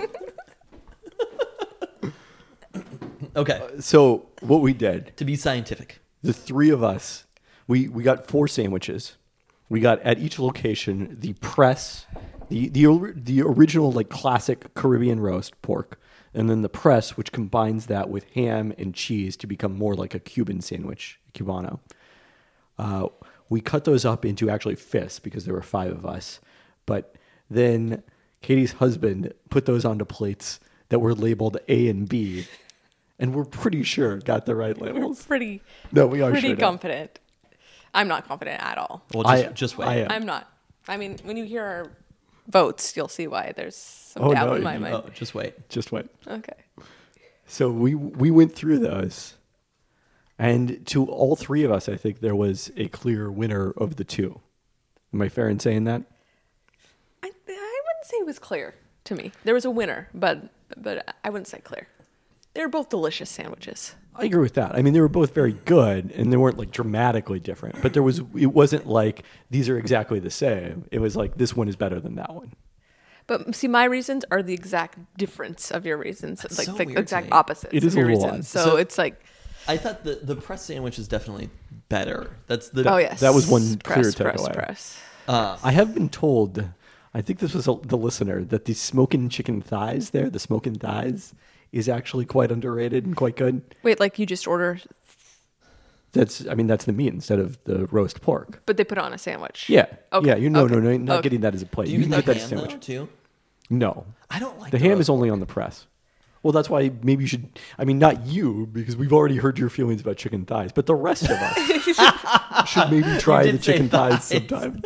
okay, So what we did, to be scientific. the three of us, we we got four sandwiches. We got at each location the press, the the or- the original like classic Caribbean roast pork, and then the press, which combines that with ham and cheese to become more like a Cuban sandwich, Cubano. Uh, we cut those up into actually fists because there were five of us, but then Katie's husband put those onto plates that were labeled A and B, and we're pretty sure got the right We're labels. pretty, No, we are pretty sure. now. confident. I'm not confident at all. Well, just, I- just wait. I am. I'm not. I mean, when you hear our votes, you'll see why there's some Oh, doubt no, in my you- mind. oh, just wait. Just wait. Okay. So we we went through those, and to all three of us, I think there was a clear winner of the two. Am I fair in saying that? I, I wouldn't say it was clear to me. There was a winner, but but I wouldn't say clear. They were both delicious sandwiches. I agree with that. I mean, they were both very good, and they weren't like dramatically different. But there was, it wasn't like these are exactly the same. It was like this one is better than that one. But see, my reasons are the exact difference of your reasons, That's like so the weird to exact me. opposites It is of your a little reasons. odd. So, So- it's like, I thought the the press sandwich is definitely better. That's the oh yes, that was one press, clear press, takeaway. press. Uh, I have been told, I think this was a, the listener, that the smoking chicken thighs there, the smoking thighs, is actually quite underrated and quite good. Wait, like you just order, That's, I mean, that's the meat instead of the roast pork. but they put it on a sandwich. Yeah. Okay, Yeah. You no, okay, no, no, not okay. getting that as a plate. do You, you, can eat get the that as a ham though sandwich. too? No. I don't like The ham is only on the press. Well, that's why maybe you should. I mean, not you, because we've already heard your feelings about chicken thighs, but the rest of us should maybe try did the say chicken thighs thighs. sometime.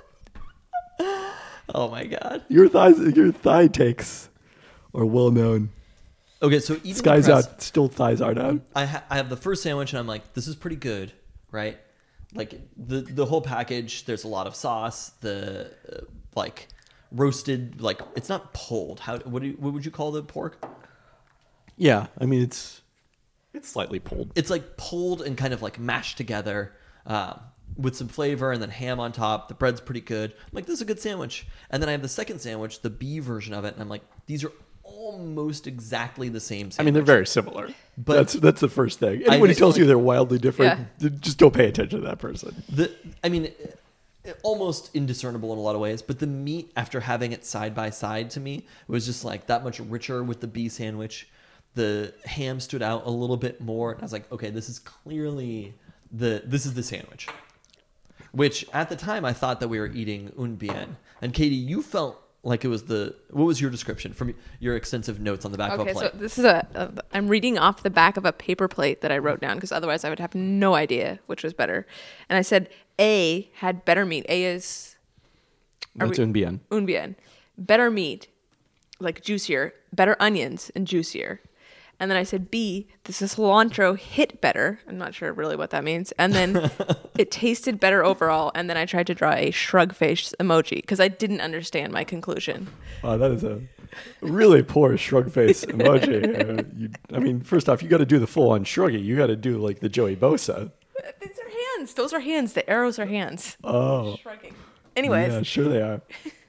Oh my god. Your thighs, your thigh takes are well known. Okay, so eating Sky's the press, out. Still, thighs aren't out. I ha- I have the first sandwich and I'm like, this is pretty good, right? Like the the whole package. There's a lot of sauce. The uh, like roasted, like it's not pulled. How what do you, what would you call the pork? Yeah, I mean it's it's slightly pulled. It's like pulled and kind of like mashed together um, with some flavor and then ham on top. The bread's pretty good. I'm like, this is a good sandwich. And then I have the second sandwich, the B version of it, and I'm like, these are almost exactly the same sandwich. I mean, they're very similar. But- But that's that's the first thing. Anyone who just tells you like- they're wildly different, th- just don't pay attention to that person. The, I mean, uh, almost indiscernible in a lot of ways, but the meat, after having it side by side to me, was just like that much richer with the B sandwich. The ham stood out a little bit more. And I was like, okay, this is clearly the this is the sandwich. Which at the time I thought that we were eating un bien. And Katie, you felt like it was the what was your description from your extensive notes on the back Okay, of a so plate? this is a, a. I'm reading off the back of a paper plate that I wrote down because otherwise I would have no idea which was better. And I said A had better meat. A is Are That's we- un bien. un bien. Better meat, like juicier, better onions and juicier. And then I said B, the cilantro hit better. I'm not sure really what that means. And then it tasted better overall. And then I tried to draw a shrug face emoji because I didn't understand my conclusion. Wow, that is a really poor shrug face emoji. Uh, you, I mean, first off, you got to do the full-on shruggy. You got to do like the Joey Bosa. These are hands. Those are hands. The arrows are hands. Oh, Shrugging. Anyways. yeah, sure they are.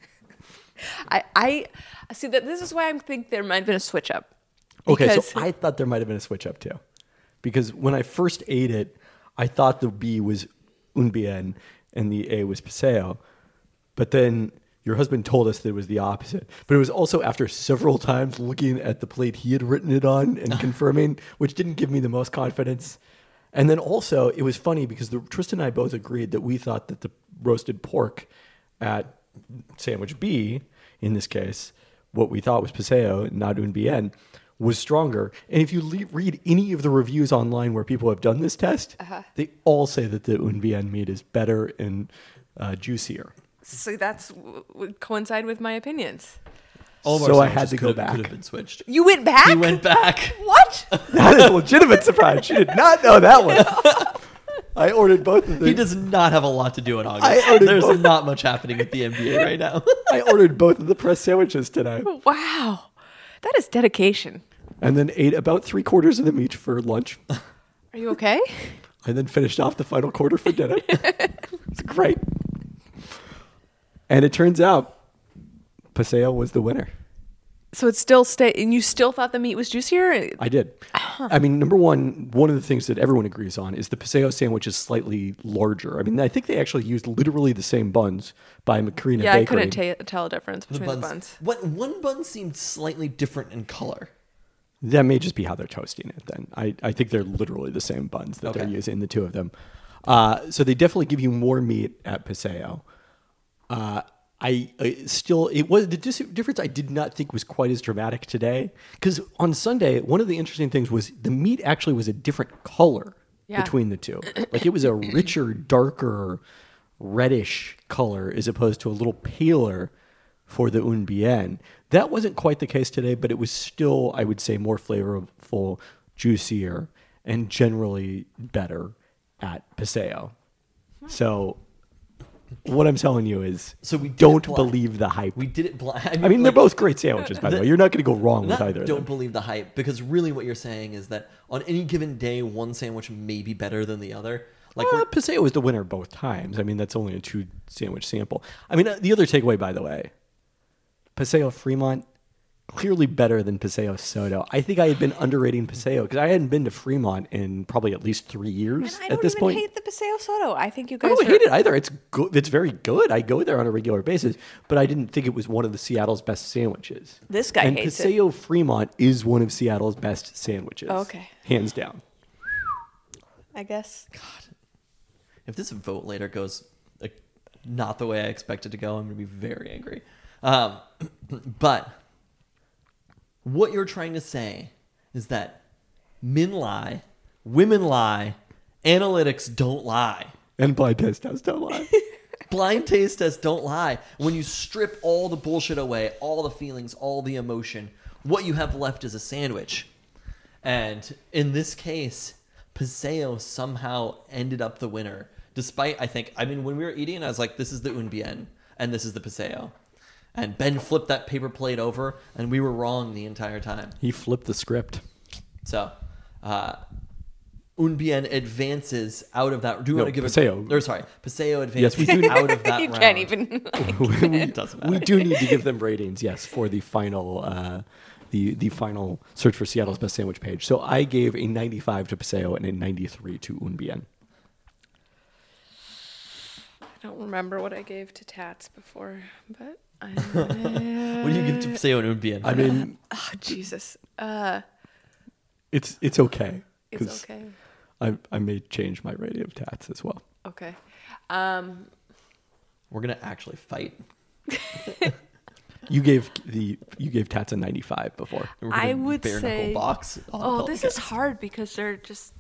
I, I see that this is why I think there might have been a switch up. Okay, Because- so I thought there might have been a switch up too, because when I first ate it, I thought the B was un bien and the A was paseo, but then your husband told us that it was the opposite. But it was also after several times looking at the plate he had written it on and confirming, which didn't give me the most confidence. And then also, it was funny because the, Tristan and I both agreed that we thought that the roasted pork at sandwich B, in this case, what we thought was paseo, not un bien, was stronger. And if you le- read any of the reviews online where people have done this test, Uh-huh. they all say that the un bien meat is better and uh, juicier. So that's would coincide with my opinions. All of our So I sandwiches had to go could have- back. Could have been switched. You went back? He went back. What? That is a legitimate surprise. She did not know that one. I ordered both of them. He does not have a lot to do in August. I ordered There's both. not much happening at the N B A right now. I ordered both of the pressed sandwiches today, Wow. That is dedication. and then ate about three quarters of the meat for lunch, Are you okay? and then finished off the final quarter for dinner. It's great. And it turns out, paseo was the winner. So it still stay, and you still thought the meat was juicier? I did. I mean, number one, one of the things that everyone agrees on is the paseo sandwich is slightly larger. I mean, I think they actually used literally the same buns by Macrina Yeah, I Bakery. couldn't ta- tell a difference The between the buns. buns. What one bun seemed slightly different in color. That may just be how they're toasting it then. I, I think they're literally the same buns that they're Okay. using, the two of them. Uh, so they definitely give you more meat at paseo. Uh, I, I still, it was the dis- difference I did not think was quite as dramatic today. Because on Sunday, one of the interesting things was the meat actually was a different color Yeah. between the two. Like it was a richer, darker, reddish color as opposed to a little paler for the un bien. That wasn't quite the case today, but it was still, I would say, more flavorful, juicier, and generally better at paseo. So what I'm telling you is, So we did don't it bli- believe the hype. We did it blind. I mean, they're both great sandwiches, by the, the- way. You're not going to go wrong with Not either of don't them. believe the hype, because really what you're saying is that on any given day, one sandwich may be better than the other. Like Uh, we're, paseo is the winner both times. I mean, that's only a two sandwich sample. I mean, uh, the other takeaway, by the way, Paseo Fremont, clearly better than Paseo Soto. I think I had been underrating Paseo because I hadn't been to Fremont in probably at least three years And I at don't this even point. hate the Paseo Soto. I think you I guys don't are... hate it either. It's good. It's very good. I go there on a regular basis, but I didn't think it was one of the Seattle's best sandwiches. This guy and hates it. Paseo Fremont is one of Seattle's best sandwiches. Oh, okay. Hands down. I guess. if this vote later goes like not the way I expect it to go, I'm going to be very angry. Um, but what you're trying to say is that men lie, women lie, analytics don't lie. And blind taste tests don't lie. Blind taste tests don't lie. When you strip all the bullshit away, all the feelings, all the emotion, what you have left is a sandwich. And in this case, Paseo somehow ended up the winner. Despite, I think, I mean, when we were eating, I was like, this is the un bien, and this is the Paseo. And Ben flipped that paper plate over, and we were wrong the entire time. He flipped the script. So, uh, un bien advances out of that. Do you No, want to give Paseo. a... Or sorry, Paseo Yes, advances we do- out of that you round. can't even... It doesn't matter. We do need to give them ratings, yes, for the final uh, the the final search for Seattle's best sandwich page. So I gave a ninety-five to Paseo and a ninety-three to Un Bien. I don't remember what I gave to Tats before, but... I... What do you give to Paseo and un bien? I mean, oh, Jesus. Uh, it's it's okay. it's 'cause okay. I I may change my rating of Tats as well. Okay. Um, We're going to actually fight. You gave the you gave Tats a ninety-five before. We're gonna I would bare say- knuckle box on oh, the this is podcast. hard because they're just...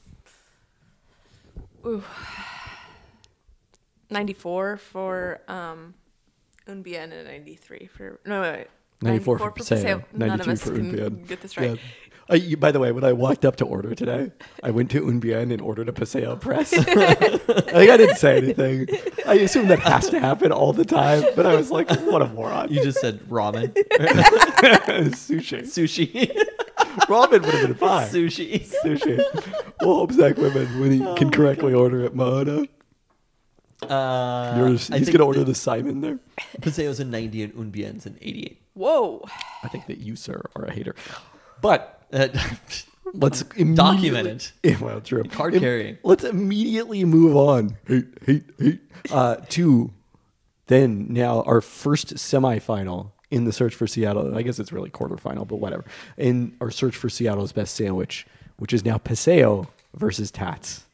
Ooh. ninety-four for um, Un Bien and ninety-three for... No, wait, wait. ninety-four for Paseo, None of ninety-two us for Un can Bien. get this right. Yeah. Uh, you- by the way, when I walked up to order today, I went to Un Bien and ordered a Paseo Press. Like, I didn't say anything. I assume that has to happen all the time, but I was like, what a moron. You just said ramen, Sushi. sushi, Ramen would have been fine. sushi. Sushi. We'll hope Zach Women, when he can correctly order at Moana. Uh, Yours, I he's think going to order that the Simon there. Paseo's a ninety and Un Bien's an eighty-eight. Whoa. I think that you, sir, are a hater. But Uh, let's immediately- Documented. Yeah, well, true. Card Im- carrying. Let's immediately move on. Hate, hate, hate. Uh, to then now our first semifinal in the search for Seattle. I guess it's really quarterfinal, but whatever. In our search for Seattle's best sandwich, which is now Paseo versus Tats.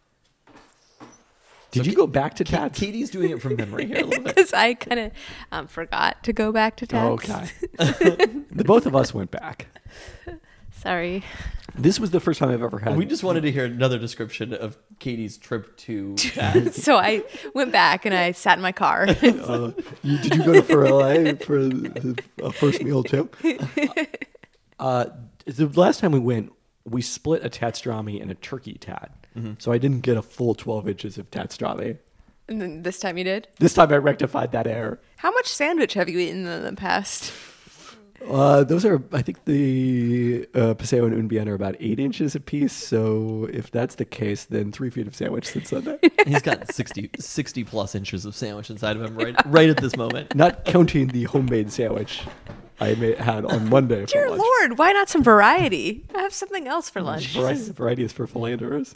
Did So you Ka- go back to Ka- Tats? Katie's doing it from memory here a little bit. Because I kind of um, forgot to go back to Tats. Okay. The both of us went back. Sorry. This was the first time I've ever had. We just wanted to hear another description of Katie's trip to that. So I went back and I sat in my car. Uh, you, did you go to for L A for the, the uh, first meal too? Uh, the last time we went, we split a tatstrami and a turkey tat. Mm-hmm. So I didn't get a full twelve inches of tatstrami. And then this time you did. This time I rectified that error. How much sandwich have you eaten in the past? Uh, those are, I think the uh, Paseo and Un Bien are about eight inches apiece. So if that's the case, then three feet of sandwich since Sunday. He's got sixty, sixty plus inches of sandwich inside of him right, right at this moment. Not counting the homemade sandwich I may, had on Monday for Dear lunch. Lord, why not some variety? Have something else for lunch. Variety, variety is for philanderers.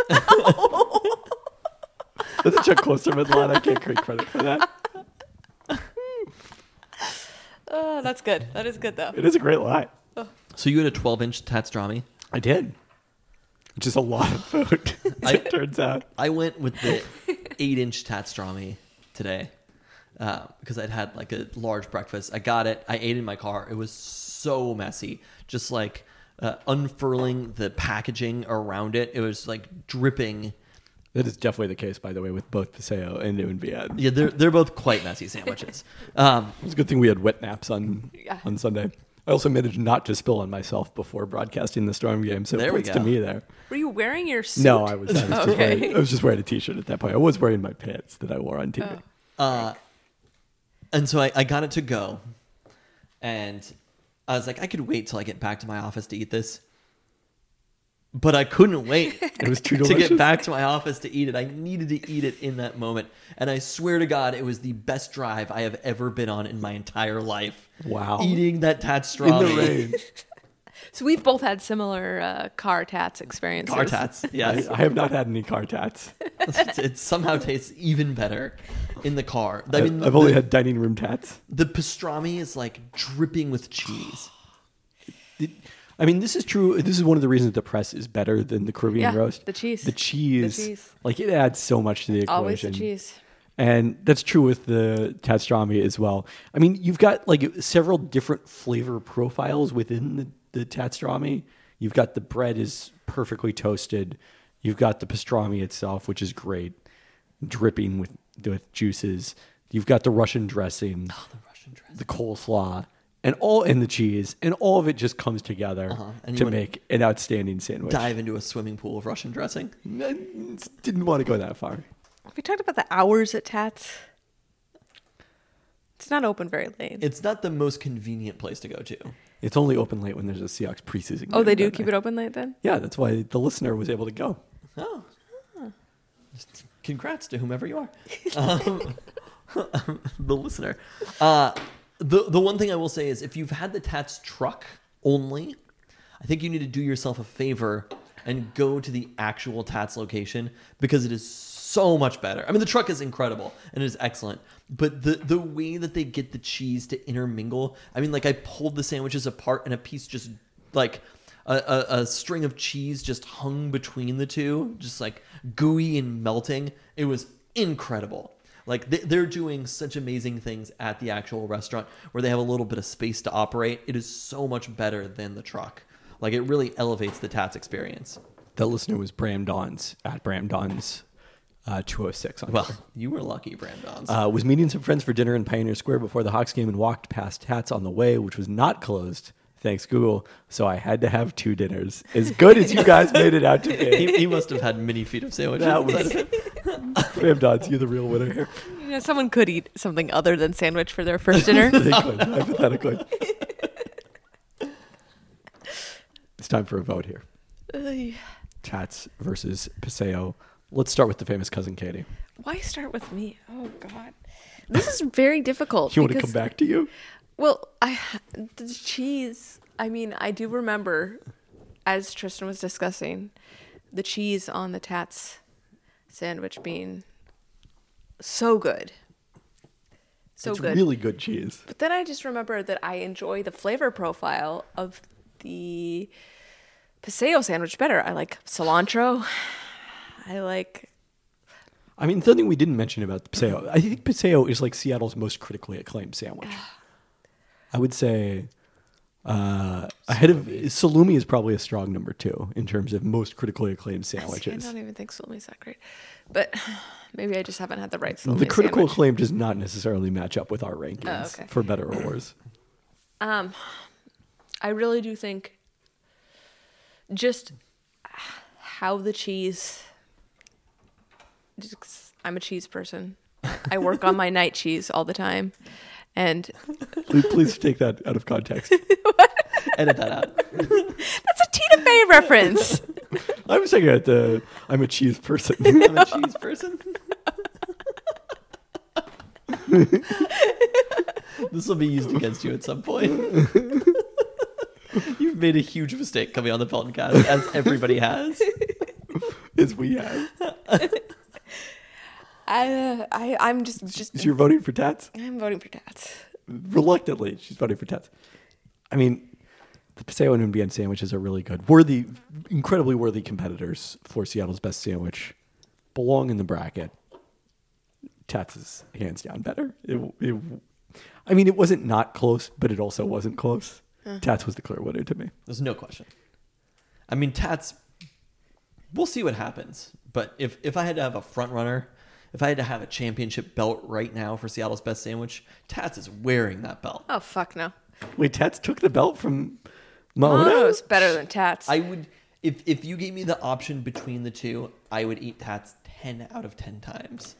That's a Chuck Klosterman line. I can't take credit for that. Oh, that's good. That is good, though. It is a great line. So you had a twelve inch tatstrami. I did. Which is a lot of food, as I- it turns out. I went with the eight inch tatstrami today uh, because I'd had like a large breakfast. I got it. I ate it in my car. It was so messy. Just like uh, unfurling the packaging around it. It was like dripping. That is definitely the case, by the way, with both Paseo and Un Bien. Yeah, they're they're both quite messy sandwiches. Um, It was a good thing we had wet naps on Yeah. on Sunday. I also managed not to spill on myself before broadcasting the Storm game, so There we points to go. me there. Were you wearing your suit? No, I was, I was, just Okay. wearing, I was just wearing a t-shirt at that point. I was wearing my pants that I wore on T V. Oh. Uh, and so I, I got it to go, and I was like, I could wait till I get back to my office to eat this, but I couldn't wait It was too to delicious. get back to my office to eat it. I needed to eat it in that moment, and I swear to God, it was the best drive I have ever been on in my entire life. Wow. Eating that In tatstrami. the rain. So we've both had similar uh, car tats experiences. Car tats, yes. I, I have not had any car tats. it, it somehow tastes even better in the car. I I mean, I've only the- had dining room tats. the pastrami is like dripping with cheese. It- I mean, this is true. This is one of the reasons the press is better than the Caribbean Yeah, roast. the cheese. The cheese. The cheese. Like, it adds so much to the equation. Always the cheese. And that's true with the tatstrami as well. I mean, you've got like several different flavor profiles within the, the tatstrami. You've got the bread is perfectly toasted. You've got the pastrami itself, which is great, dripping with, with juices. You've got the Russian dressing, Oh, the Russian dressing. the coleslaw, and all and the cheese, and all of it just comes together Uh-huh. And you to wanna make an outstanding sandwich. Dive into a swimming pool of Russian dressing. I didn't want to go that far. Have we talked about the hours at Tats? It's not open very late. It's not the most convenient place to go to. It's only open late when there's a Seahawks preseason. oh, game they do that keep night. it open late then? Yeah, that's why the listener was able to go. Oh. Just congrats to whomever you are. Um, the listener. Uh, the, the one thing I will say is if you've had the Tats truck only, I think you need to do yourself a favor and go to the actual Tats location because it is so much better. I mean, the truck is incredible and it is excellent, but the, the way that they get the cheese to intermingle, I mean, like I pulled the sandwiches apart and a piece just like a, a, a string of cheese just hung between the two, just like gooey and melting. It was incredible. Like they, they're doing such amazing things at the actual restaurant where they have a little bit of space to operate. It is so much better than the truck. Like it really elevates the Tats experience. That listener was Bram Dons at Bram Dons uh, two oh six on Well, Twitter. you were lucky, Brandons. Uh, was meeting some friends for dinner in Pioneer Square before the Hawks game and walked past Tats on the way, which was not closed Thanks, Google. So I had to have two dinners. As good as you guys made it out to be. He, he must have had many feet of sandwiches. That inside was of it. Fam Dodds, you're the real winner here. You know, someone could eat something other than sandwich for their first dinner. They could, hypothetically. It's time for a vote here. Ugh. Tats versus Paseo. Let's start with the famous cousin Katie. Why start with me? Oh God, this is very difficult. You want to because- come back to you? Well, I the cheese. I mean, I do remember, as Tristan was discussing, the cheese on the Tats sandwich being so good, so it's good. really good cheese. But then I just remember that I enjoy the flavor profile of the Paseo sandwich better. I like cilantro. I like. I mean, something we didn't mention about the Paseo. I think Paseo is like Seattle's most critically acclaimed sandwich. I would say uh, ahead of Salumi is probably a strong number two in terms of most critically acclaimed See, I sandwiches. don't even think salumi's that great, but maybe I just haven't had the right salumi The critical sandwich. acclaim does not necessarily match up with our rankings, Oh, okay. for better or worse. Um, I really do think just how the cheese. Just, 'cause I'm a cheese person. I work on my night cheese all the time, and Please, please take that out of context. Edit that out. that's a Tina Fey reference. I was saying that the I'm a cheese person. I'm a cheese person. This will be used against you at some point. You've made a huge mistake coming on the podcast, as everybody has. As we have. I, uh, I, I'm just, just. So you're voting for Tats? I'm voting for Tats. Reluctantly, she's voting for Tats. I mean, the Paseo and Unbien sandwiches are really good. Worthy, incredibly worthy competitors for Seattle's best sandwich. Belong in the bracket. Tats is hands down better. It, it, I mean, it wasn't not close, but it also wasn't close. Tats was the clear winner to me. There's no question. I mean, Tats, we'll see what happens. But if, if I had to have a front runner, if I had to have a championship belt right now for Seattle's best sandwich, Tats is wearing that belt. Oh fuck no. Wait, Tats took the belt from Oh, Maona? no, it's better than Tats. I would, if if you gave me the option between the two, I would eat Tats ten out of ten times.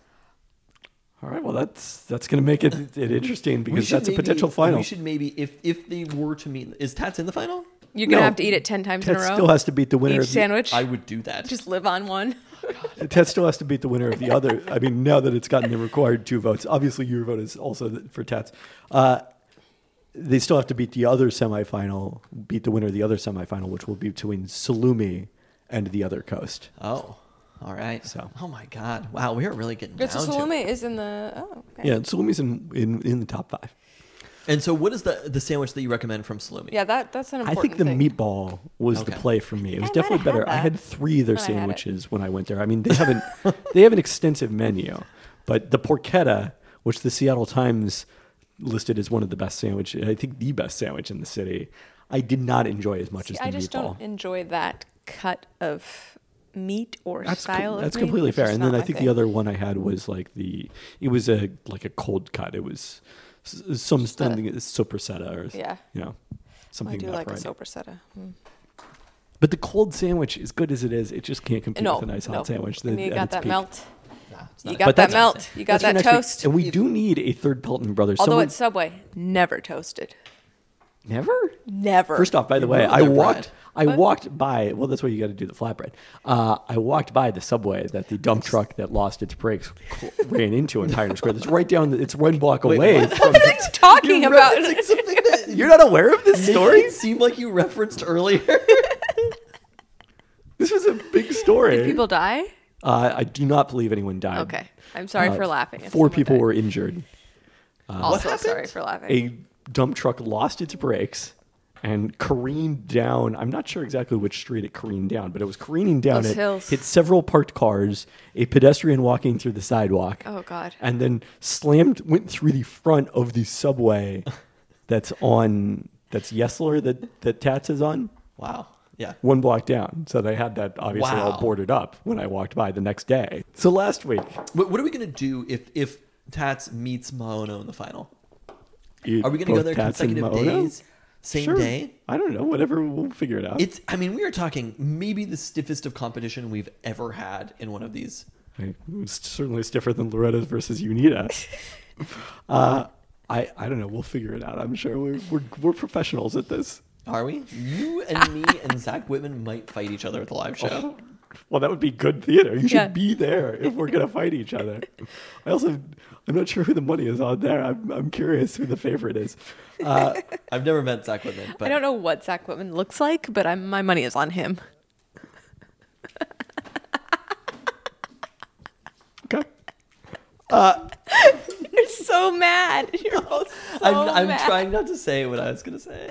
All right, well, that's that's going to make it, it interesting We because should that's a maybe- potential final. We should maybe, if if they were to meet, is Tats in the final? You're gonna No. have to eat it ten times in a Tats row. still has to beat the winner Each of the, sandwich. I would do that. Just live on one. Ted still has to beat the winner of the other. I mean, now that it's gotten the required two votes, obviously your vote is also th- for Tats. Uh, they still have to beat the other semifinal, beat the winner of the other semifinal, which will be between Salumi and the other coast. Oh, all right. So. oh my God, wow, we are really getting Good, so down to it. salumi is in the. Oh, okay. Yeah, and Salumi's in, in, in the top five. And so, what is the the sandwich that you recommend from Salumi? Yeah, that that's an I important think the thing. meatball was the Okay. play for me. It was I might definitely have better. had I that. had three of their When I had it. sandwiches when I went there. I mean, they haven't they have an extensive menu, but the porchetta, which the Seattle Times listed as one of the best sandwiches, I think the best sandwich in the city, I did not enjoy as much See, as the I just meatball. don't enjoy that cut of meat or That's co- style. that's of meat. completely It's fair. just And not then I my think thing. the other one I had was like the it was a like a cold cut. It was s- some Just a- something sopressata or Yeah. you know I something do that like a variety. sopressata. Mm. But the cold sandwich, as good as it is, it just can't compete No, with a nice hot no. sandwich. And that- you at got its that peak. melt. Nah, it's You not- got But that that's- melt. You got That's for that next week. toast. And we do need a third Pelton Brothers. Although Someone- at Subway, never toasted. never. Never. First off, by the You way, ruined I their walked. bread. I What? walked by. Well, that's why you got to do the flatbread. Uh, I walked by the Subway that the dump truck that lost its brakes cl- ran into in Pioneer Square. It's right down. The, it's one block Wait, away what? from. What are you talking You're about? referencing something that You're not aware of this story? It seemed like you referenced earlier. This was a big story. Did people die? Uh, I do not believe anyone died. Okay. I'm sorry Uh, for laughing. if Four someone people died. were injured. Also happened? sorry for laughing. A dump truck lost its brakes and careened down. I'm not sure exactly which street it careened down, but it was careening down. Those It hills. hit several parked cars, a pedestrian walking through the sidewalk. Oh, God. And then slammed, went through the front of the subway that's on, that's Yesler that, that Tats is on, Wow. Yeah. one block down. So they had that obviously all Wow. boarded up when I walked by the next day. So last week, What, what are we gonna do if if Tats meets Maono in the final? eat Are we gonna go both there Tats and consecutive Maono? days? same Sure. day. I don't know. Whatever. We'll figure it out. It's. I mean, we are talking maybe the stiffest of competition we've ever had in one of these. I- it's certainly stiffer than Loretta's versus Unita. uh, I I don't know. We'll figure it out. I'm sure we're we're, we're professionals at this. Are we? You and me and Zach Whitman might fight each other at the live show. Well, that would be good theater. You should Yeah. be there if we're gonna fight each other. I also, I'm not sure who the money is on there. I'm I'm curious who the favorite is. Uh, I've never met Zach Whitman, but I don't know what Zach Whitman looks like, but I'm, my money is on him. okay. You're so mad. You're both so I'm, I'm mad. trying not to say what I was going to say.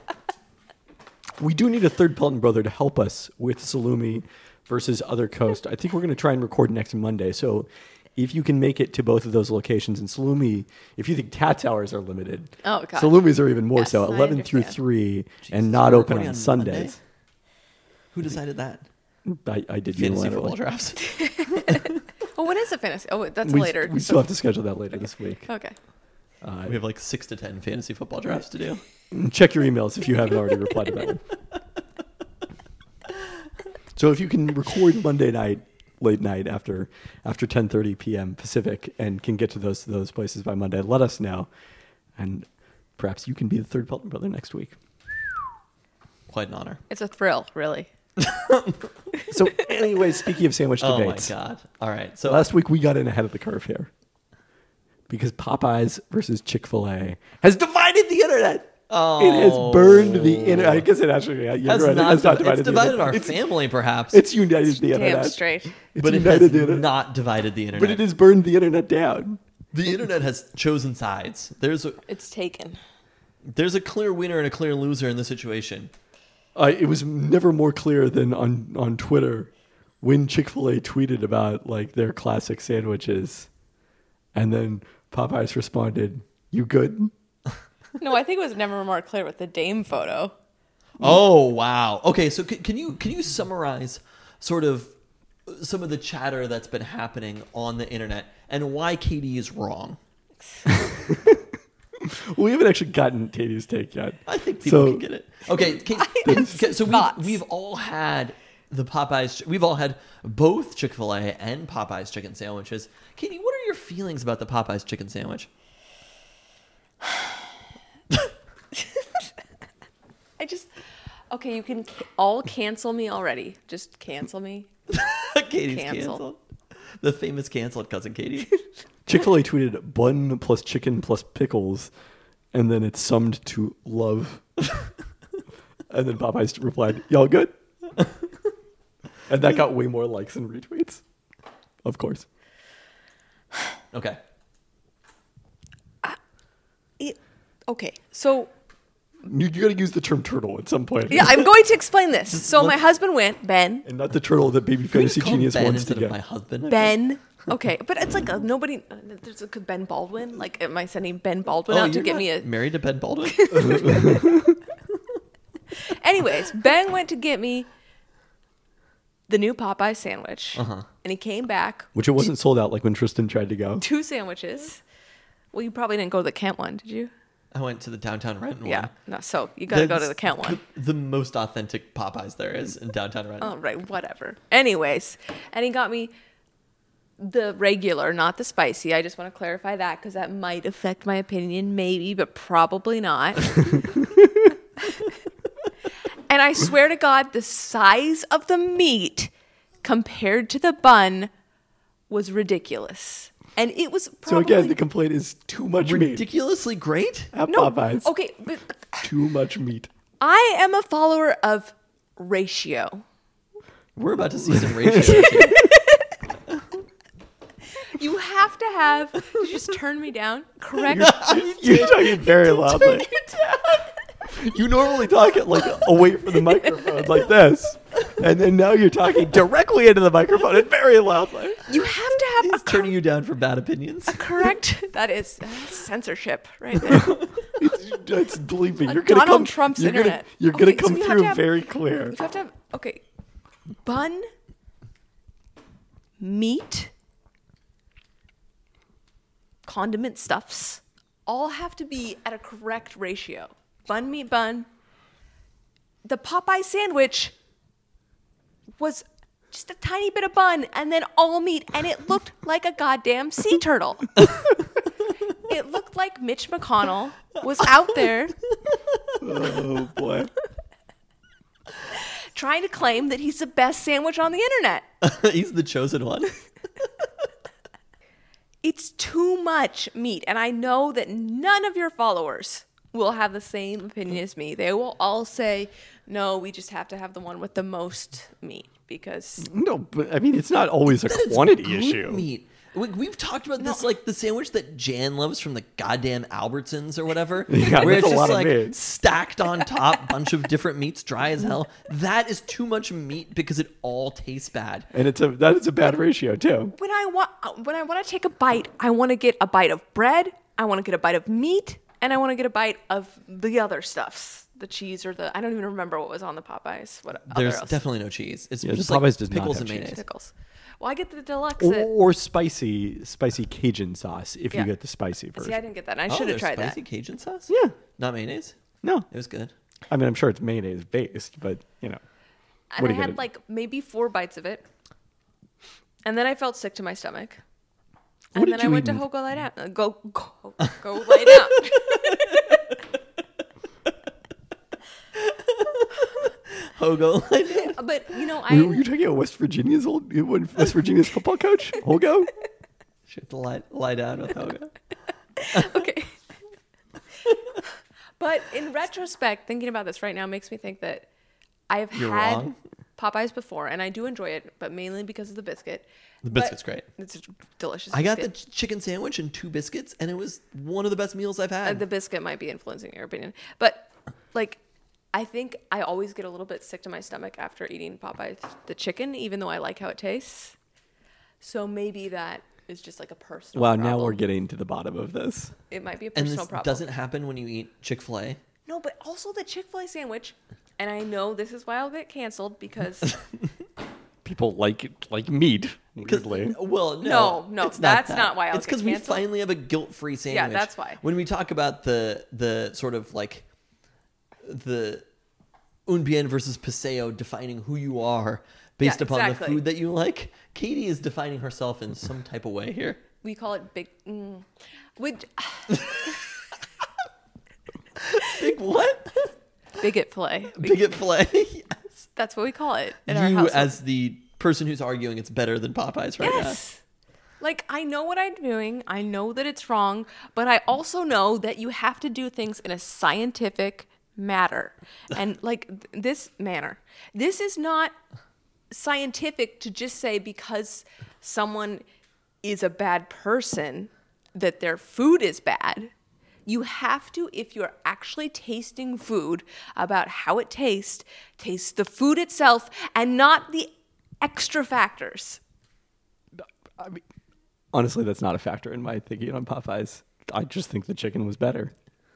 We do need a third Pelton brother to help us with Salumi versus Other Coast. I think we're going to try and record next Monday. So if you can make it to both of those locations, and Salumi, if you think Tats hours are limited, Oh, God. Salumi's are even more Yes, so, I eleven through understand. three, Jesus, and not we're open recording on on Sundays. Monday? Who decided that? I, I did Fantasy unilaterally. football drafts. Oh, when is the fantasy? Oh, that's We, later. we still have to schedule that later this week. Okay. Uh, We have like six to ten fantasy football drafts to do. check your emails if you haven't already replied to that one. So if you can record Monday night, late night after after ten thirty p.m. Pacific, and can get to those those places by Monday, let us know, and perhaps you can be the third Pelton brother next week. Quite an honor. It's a thrill, really. So anyway, speaking of sandwich Oh my debates, god! All right, so last week we got in ahead of the curve here because Popeyes versus Chick-fil-A has divided the internet. oh, It has burned the internet. I guess it actually yeah, you're Has right, it not, has not divi- divided it's the divided internet. our It's- family, perhaps. It's united the internet. Damn straight. It's but it united has the internet. not divided the internet. But it has burned the internet down. The internet has chosen sides. There's a It's taken. there's a clear winner and a clear loser in this situation. Uh, it was never more clear than on, on Twitter when Chick-fil-A tweeted about like their classic sandwiches, and then Popeyes responded, "You good?" No, I think it was never more clear with the Dame photo. Oh wow. Okay, so can, can you can you summarize sort of some of the chatter that's been happening on the internet and why Katie is wrong? We haven't actually gotten Katie's take yet. I think people So- can get it. Okay, can, okay, so we've, thoughts. we've all had the Popeyes. We've all had both Chick-fil-A and Popeyes chicken sandwiches. Katie, what are your feelings about the Popeyes chicken sandwich? I just. Okay, you can ca- all cancel me already. Just cancel me. Katie's Cancel. canceled. The famous canceled cousin Katie. Chick-fil-A tweeted bun plus chicken plus pickles, and then it summed to love. And then Popeyes replied, "Y'all good?" And that got way more likes and retweets. Of course. Okay. It, okay, so You, you got to use the term turtle at some point. yeah, I'm going to explain this. So my let's- husband went, Ben, And not the turtle that Baby Can we Fantasy just call him Genius Ben wants to instead of get. my husband? Ben. Okay, but it's like a, nobody. Uh, there's a could Ben Baldwin. Like, am I sending Ben Baldwin Oh, out to you're get not me a? married to Ben Baldwin? Anyways, Ben went to get me the new Popeye sandwich, Uh-huh. and he came back Which it wasn't sold out like when Tristan tried to go. two sandwiches. Well, you probably didn't go to the Kent one, did you? I went to the downtown Renton Yeah, one. no. So you got to go to That's the Kent one. The most authentic Popeyes there is in downtown Renton. Oh, right, whatever. Anyways, and he got me the regular, not the spicy. I just want to clarify that because that might affect my opinion, maybe, but probably not. And I swear to God, the size of the meat compared to the bun was ridiculous. And it was So probably... again, the complaint is too much meat Ridiculously great? at no, Popeyes. okay, but Too much meat. I am a follower of ratio. We're about to see some ratio. too. You have to have... Did you just turn me down? Correct? You're talking very loudly. You normally talk it like away from the microphone like this. And then now you're talking directly into the microphone and very loudly. You have to have He's a turning you down for bad opinions. correct. That is that's censorship right there. It's, it's believe me, Uh, you're gonna Donald come. Trump's you're gonna, internet. You're gonna Okay, so come you have through to have- very clear. You have to have okay, bun, meat, condiment stuffs, all have to be at a correct ratio. bun meat bun. The Popeye sandwich was just a tiny bit of bun and then all meat, and it looked like a goddamn sea turtle. It looked like Mitch McConnell was out there Oh boy. trying to claim that he's the best sandwich on the internet. He's the chosen one. It's too much meat, and I know that none of your followers will have the same opinion as me. They will all say, no, we just have to have the one with the most meat because No, but I mean, it's not always a That it's quantity good issue. Meat. We- We've talked about this, No. like the sandwich that Jan loves from the goddamn Albertsons or whatever, Yeah, where that's it's a just lot of like meat. stacked on top, bunch of different meats, dry as hell. That is too much meat because it all tastes bad. And it's a that is a bad ratio too. when I want when I want to take a bite, I want to get a bite of bread, I want to get a bite of meat, and I want to get a bite of the other stuffs, the cheese or the I don't even remember what was on the Popeyes. What There's other else? definitely no cheese. It's Yeah, just Popeyes like does not pickles have and cheese. mayonnaise. pickles. Well, I get the deluxe. Or, that- or spicy spicy Cajun sauce if Yeah. you get the spicy version. See, I didn't get that. And I Oh, should have there's tried spicy that. Cajun sauce? Yeah. Not mayonnaise? No. It was good. I mean, I'm sure it's mayonnaise based, but you know. And What I are you had gonna- like maybe four bites of it, and then I felt sick to my stomach. What And did then I you went eat to in- Hogo lie down. Uh, go go go lie down. Hogo. But you know, Were, were I you talking about West Virginia's old West Virginia's football coach, Holgo? She had to lie, lie down with Hogo. okay. But in retrospect, thinking about this right now makes me think that I've You're had wrong. Popeyes before, and I do enjoy it, but mainly because of the biscuit. The But biscuit's great. It's a delicious. I got the biscuit. ch- chicken sandwich and two biscuits, and it was one of the best meals I've Uh, had. the biscuit might be influencing your opinion, but like I think I always get a little bit sick to my stomach after eating Popeyes the chicken, even though I like how it tastes. So maybe that is just like a personal. Wow, problem. now we're getting to the bottom of this. It might be a and personal this problem. doesn't happen when you eat Chick-fil-A. No, but also the Chick-fil-A sandwich, and I know this is why I'll get canceled because People like like meat. 'Cause- Weirdly. Well, no, No, no, it's that's that. not why I'll It's get because we canceled. finally have a guilt-free sandwich. that's why. When we talk about the the sort of like the un bien versus paseo defining who you are based Yeah, upon the exactly. food that you like, Katie is defining herself in some type of way here. we call it big. Mm, would Big what? bigot play. We- Bigot play. Yes. That's what we call it in our You house. as the person who's arguing it's better than Popeyes right Yes. Like, I know what I'm doing. I know that it's wrong, but I also know that you have to do things in a scientific manner. And, like, th- this manner. This is not scientific to just say because someone is a bad person that their food is bad. You have to, if you're actually tasting food, about how it tastes, taste the food itself and not the extra factors. I mean, honestly, that's not a factor in my thinking on Popeyes. I just think the chicken was better.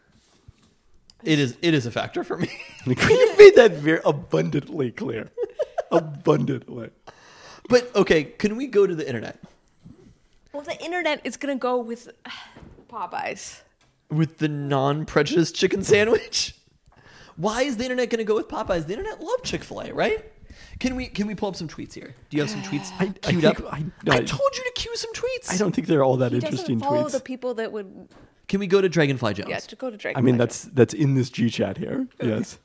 now. It is it is a factor for me. You made that very abundantly clear. Abundantly. But okay, can we go to the internet? Well, the internet is going to go with Popeyes. With the non-prejudiced chicken sandwich? Why is the internet going to go with Popeyes? The internet loved Chick-fil-A, right? Can we can we pull up some tweets here? Do you have some tweets I- I queued think up? I- I, no, I- told you to cue some tweets. I don't think they're all that He interesting doesn't follow tweets. the people that would, Can we go to Dragonfly Jones? yeah, to go to Dragon. I mean, that's that's in this G chat here. Yes.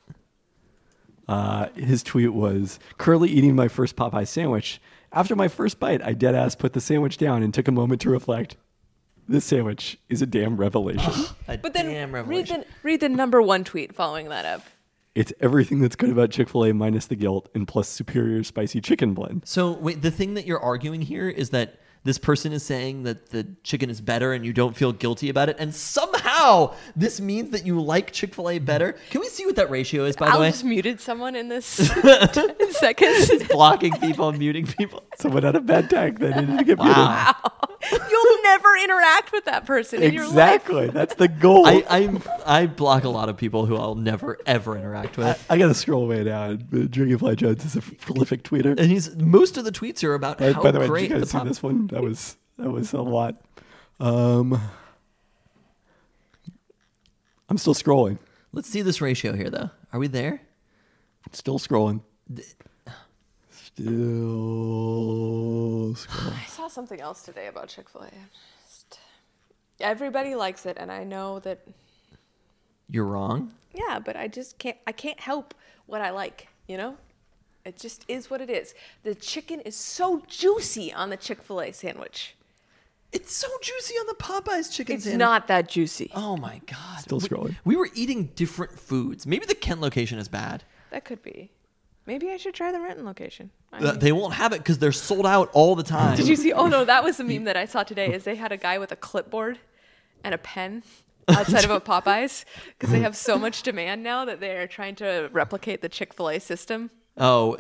Uh, his tweet was currently eating my first Popeye sandwich. After my first bite, I dead ass put the sandwich down and took a moment to reflect. This sandwich is a damn revelation. A But then damn read revelation. the, read the number one tweet following that up. It's everything that's good about Chick-fil-A minus the guilt and plus superior spicy chicken blend. So wait, the thing that you're arguing here is that this person is saying that the chicken is better and you don't feel guilty about it, and somehow this means that you like Chick-fil-A better. Can we see what that ratio is, by the Al way? just muted someone in this ten seconds. Blocking people, muting people. Someone had a bad tag. They needed to get Wow. You'll never interact with that person in muted. your life. Exactly. That's the goal. I, I'm I block a lot of people who I'll never ever interact with. I gotta scroll way down. But Dragonfly Jones is a prolific tweeter. And he's most of the tweets are about By, how by the way, did great you the guys see pop. this one? That was that was a lot. Um, I'm still scrolling. Let's see this ratio here, though. Are we there? Still scrolling. Still scrolling. I saw something else today about Chick-fil-A. Just, everybody likes it, and I know that. You're wrong. Yeah, but I just can't. I can't help what I like. You know, it just is what it is. The chicken is so juicy on the Chick-fil-A sandwich. It's so juicy on the Popeyes chicken It's sandwich. not that juicy. Oh my god. Still We- scrolling. We, were eating different foods. Maybe the Kent location is bad. That could be. Maybe I should try the Renton location. I Uh, mean- They won't have it because they're sold out all the time. Did you see? Oh no, that was the meme that I saw today. Is they had a guy with a clipboard and a pen outside of a Popeyes because they have so much demand now that they are trying to replicate the Chick-fil-A system. Oh.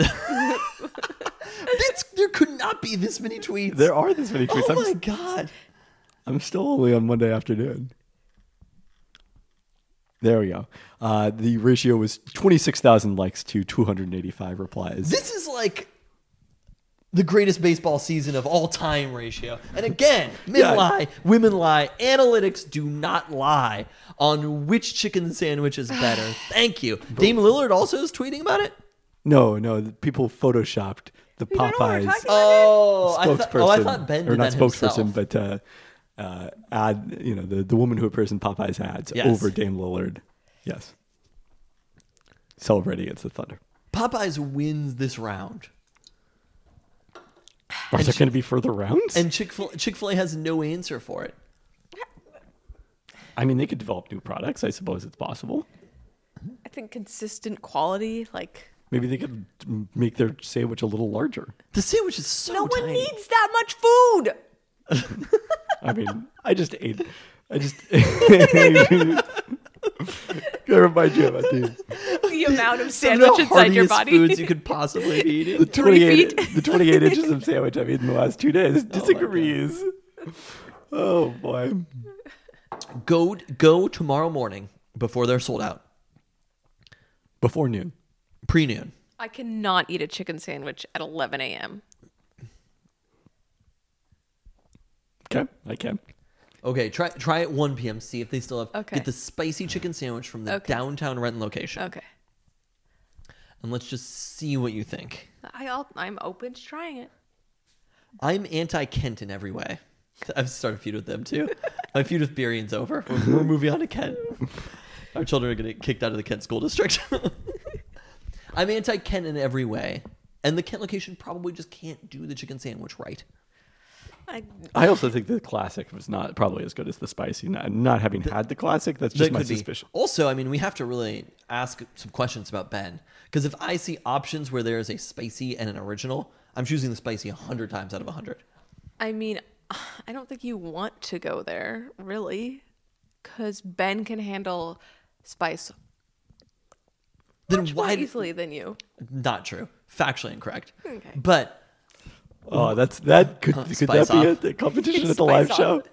That's, there could not be this many tweets. There are this many tweets. Oh I'm, my god. I'm still only on Monday afternoon. There we go. Uh, the ratio was twenty-six thousand likes to two hundred eighty-five replies. This is like the greatest baseball season of all time ratio. And again, men Yeah. lie, women lie. Analytics do not lie on which chicken sandwich is better. Thank you. Dame Lillard also is tweeting about it? No, no, the people photoshopped the You don't know what we're Popeyes talking Oh, I spokesperson. thought, oh, I thought Ben or did not that spokesperson, himself. but uh, uh, ad. You know, the, the woman who appears in Popeyes ads Yes. over Dame Lillard. Yes, celebrating against the Thunder. Popeyes wins this round. Are there going to be further rounds? And Chick-fil- Chick-fil-A has no answer for it. I mean, they could develop new products. I suppose it's possible. I think consistent quality, like Maybe they could m- make their sandwich a little larger. The sandwich is so no one tiny. needs that much food. I mean, I just ate. I just. Gotta remind you about the, The amount of Some of the sandwich inside your heartiest body. foods you could possibly be eating. the Three twenty-eight feet. the twenty-eight inches of sandwich I've eaten the last two days disagrees. Oh boy! Go go tomorrow morning before they're sold out. Before noon. Pre-noon. I cannot eat a chicken sandwich at eleven a.m. Okay, I can. Okay, try try at one p.m. See if they still have. Okay. Get the spicy chicken sandwich from the Okay. downtown Renton location. Okay, And let's just see what you think. I, I'll, I'm open to trying it. I'm anti-Kent in every way. I've started a feud with them too. My feud with Burian's over. We're, we're moving on to Kent. Our children are going to get kicked out of the Kent school district. I'm anti-Kent in every way. And the Kent location probably just can't do the chicken sandwich right. I, I also think the classic was not probably as good as the spicy. Not, not having had the classic, that's just That my could be. suspicion. Also, I mean, we have to really ask some questions about Ben. Because if I see options where there is a spicy and an original, I'm choosing the spicy one hundred times out of one hundred. I mean, I don't think you want to go there, really, because Ben can handle spice Then much more why? easily than you. Not true. Factually incorrect. Okay. But Oh, that's that could could Spice that be off. a, a competition at the live Spice show?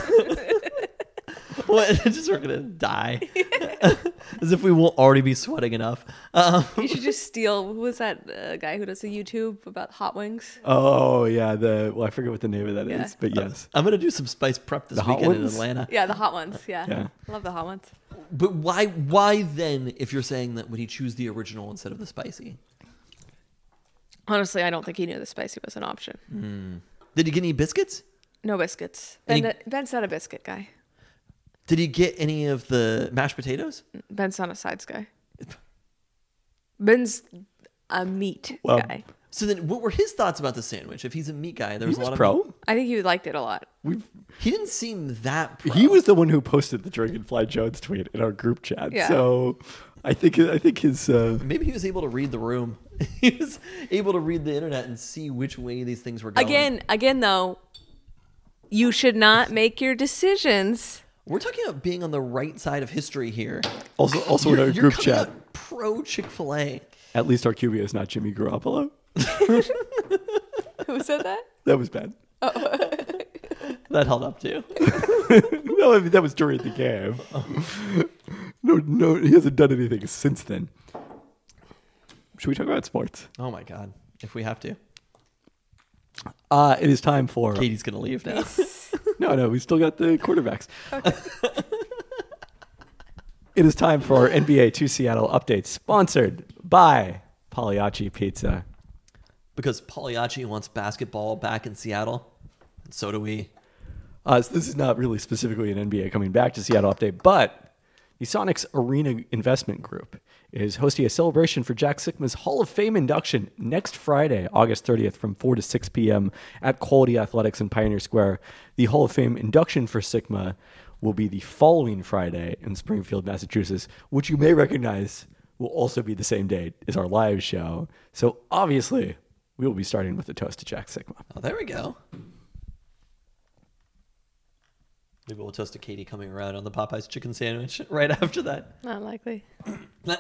off. what? Just we're gonna die. As if we won't already be sweating enough. Um, You should just steal. Who was that uh, guy who does the YouTube about hot wings? Oh yeah, the well I forget what the name of that is, Yeah. but yes. I'm gonna do some spice prep this The hot weekend in ones? Atlanta. Yeah, the hot ones. Yeah, Yeah. love the hot ones. But why? Why then? If you're saying that, would he choose the original instead of the spicy? Honestly, I don't think he knew the spicy was an option. Did he get any biscuits? No biscuits. And Ben, he- Ben's not a biscuit guy. Did he get any of the mashed potatoes? Ben's not a sides guy. Ben's a meat Well, guy. So then, what were his thoughts about the sandwich? If he's a meat guy, there He was, was a lot pro. of meat. I think he liked it a lot. We've He didn't seem that pro. he was the one who posted the Dragonfly Jones tweet in our group chat. Yeah. So I think I think his uh, Maybe he was able to read the room. He was able to read the internet and see which way these things were going. Again, again though, you should not make your decisions. We're talking about being on the right side of history here. also also You're- in our you're group coming chat. out pro Chick-fil-A. At least our Q B is not Jimmy Garoppolo. Who said that? That was bad. That held up too. No, I mean, that was during the game. No, no, he hasn't done anything since then. Should we talk about sports? Oh my god! If we have to, Uh, it is time for Katie's gonna leave now. no, no. We still got the quarterbacks. It is time for our N B A to Seattle update, sponsored by Pagliacci Pizza. Because Pagliacci wants basketball back in Seattle, and so do we. Uh, so this is not really specifically an N B A coming back to Seattle update, but the Sonics Arena Investment Group is hosting a celebration for Jack Sikma's Hall of Fame induction next Friday, August thirtieth from four to six p.m. at Quality Athletics in Pioneer Square. The Hall of Fame induction for Sikma will be the following Friday in Springfield, Massachusetts, which you may recognize will also be the same date as our live show. So obviously, we will be starting with a toast to Jack Sikma. Oh, there we go. Maybe we'll toast to Katie coming around on the Popeyes chicken sandwich right after that. Not likely. All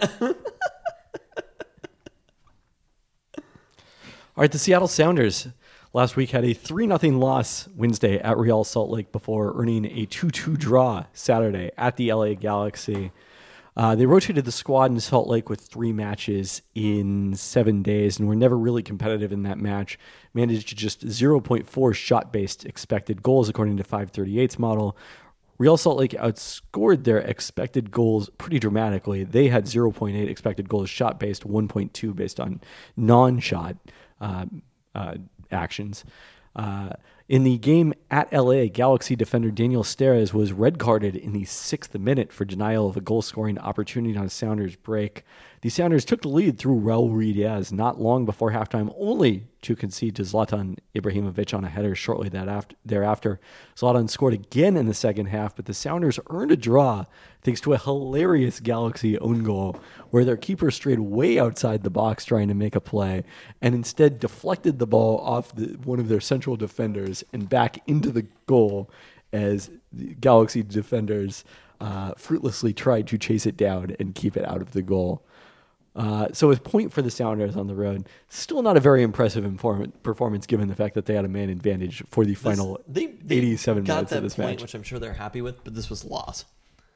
right, the Seattle Sounders last week had a three nothing loss Wednesday at Real Salt Lake before earning a two two draw Saturday at the L A Galaxy. Uh, they rotated the squad in Salt Lake with three matches in seven days and were never really competitive in that match. Managed just zero point four shot-based expected goals according to five thirty-eight's model. Real Salt Lake outscored their expected goals pretty dramatically. They had zero point eight expected goals shot-based, one point two based on non-shot uh, uh, actions. Uh, in the game at L A, Galaxy defender Daniel Steres was red-carded in the sixth minute for denial of a goal-scoring opportunity on a Sounders break. The Sounders took the lead through Raul Ruiz not long before halftime, only to concede to Zlatan Ibrahimovic on a header shortly that after, thereafter. Zlatan scored again in the second half, but the Sounders earned a draw thanks to a hilarious Galaxy own goal where their keeper strayed way outside the box trying to make a play and instead deflected the ball off the, one of their central defenders and back into the goal as the Galaxy defenders uh, fruitlessly tried to chase it down and keep it out of the goal. Uh, so a point for the Sounders on the road. Still not a very impressive inform- performance given the fact that they had a man advantage for the final this, they, they eighty-seven got minutes that of this point, match. which I'm sure they're happy with, but this was a loss.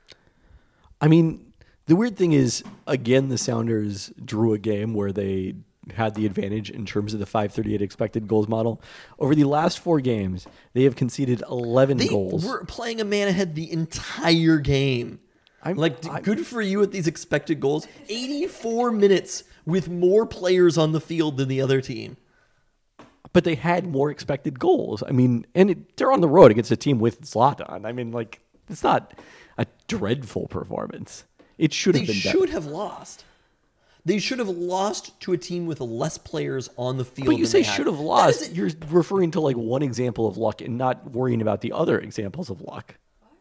I mean, the weird thing is, again, the Sounders drew a game where they had the advantage in terms of the five thirty-eight expected goals model. Over the last four games, they have conceded eleven They goals. were playing a man ahead the entire game. I'm, Like, d- I'm- good for you at these expected goals. eighty-four minutes with more players on the field than the other team. but they had more expected goals. I mean, and it, they're on the road against a team with Zlatan. I mean, like, it's not a dreadful performance. It should They have been should better. have lost. They should have lost to a team with less players on the field. But you than say they had. should have That lost. isn't- You're referring to like one example of luck and not worrying about the other examples of luck.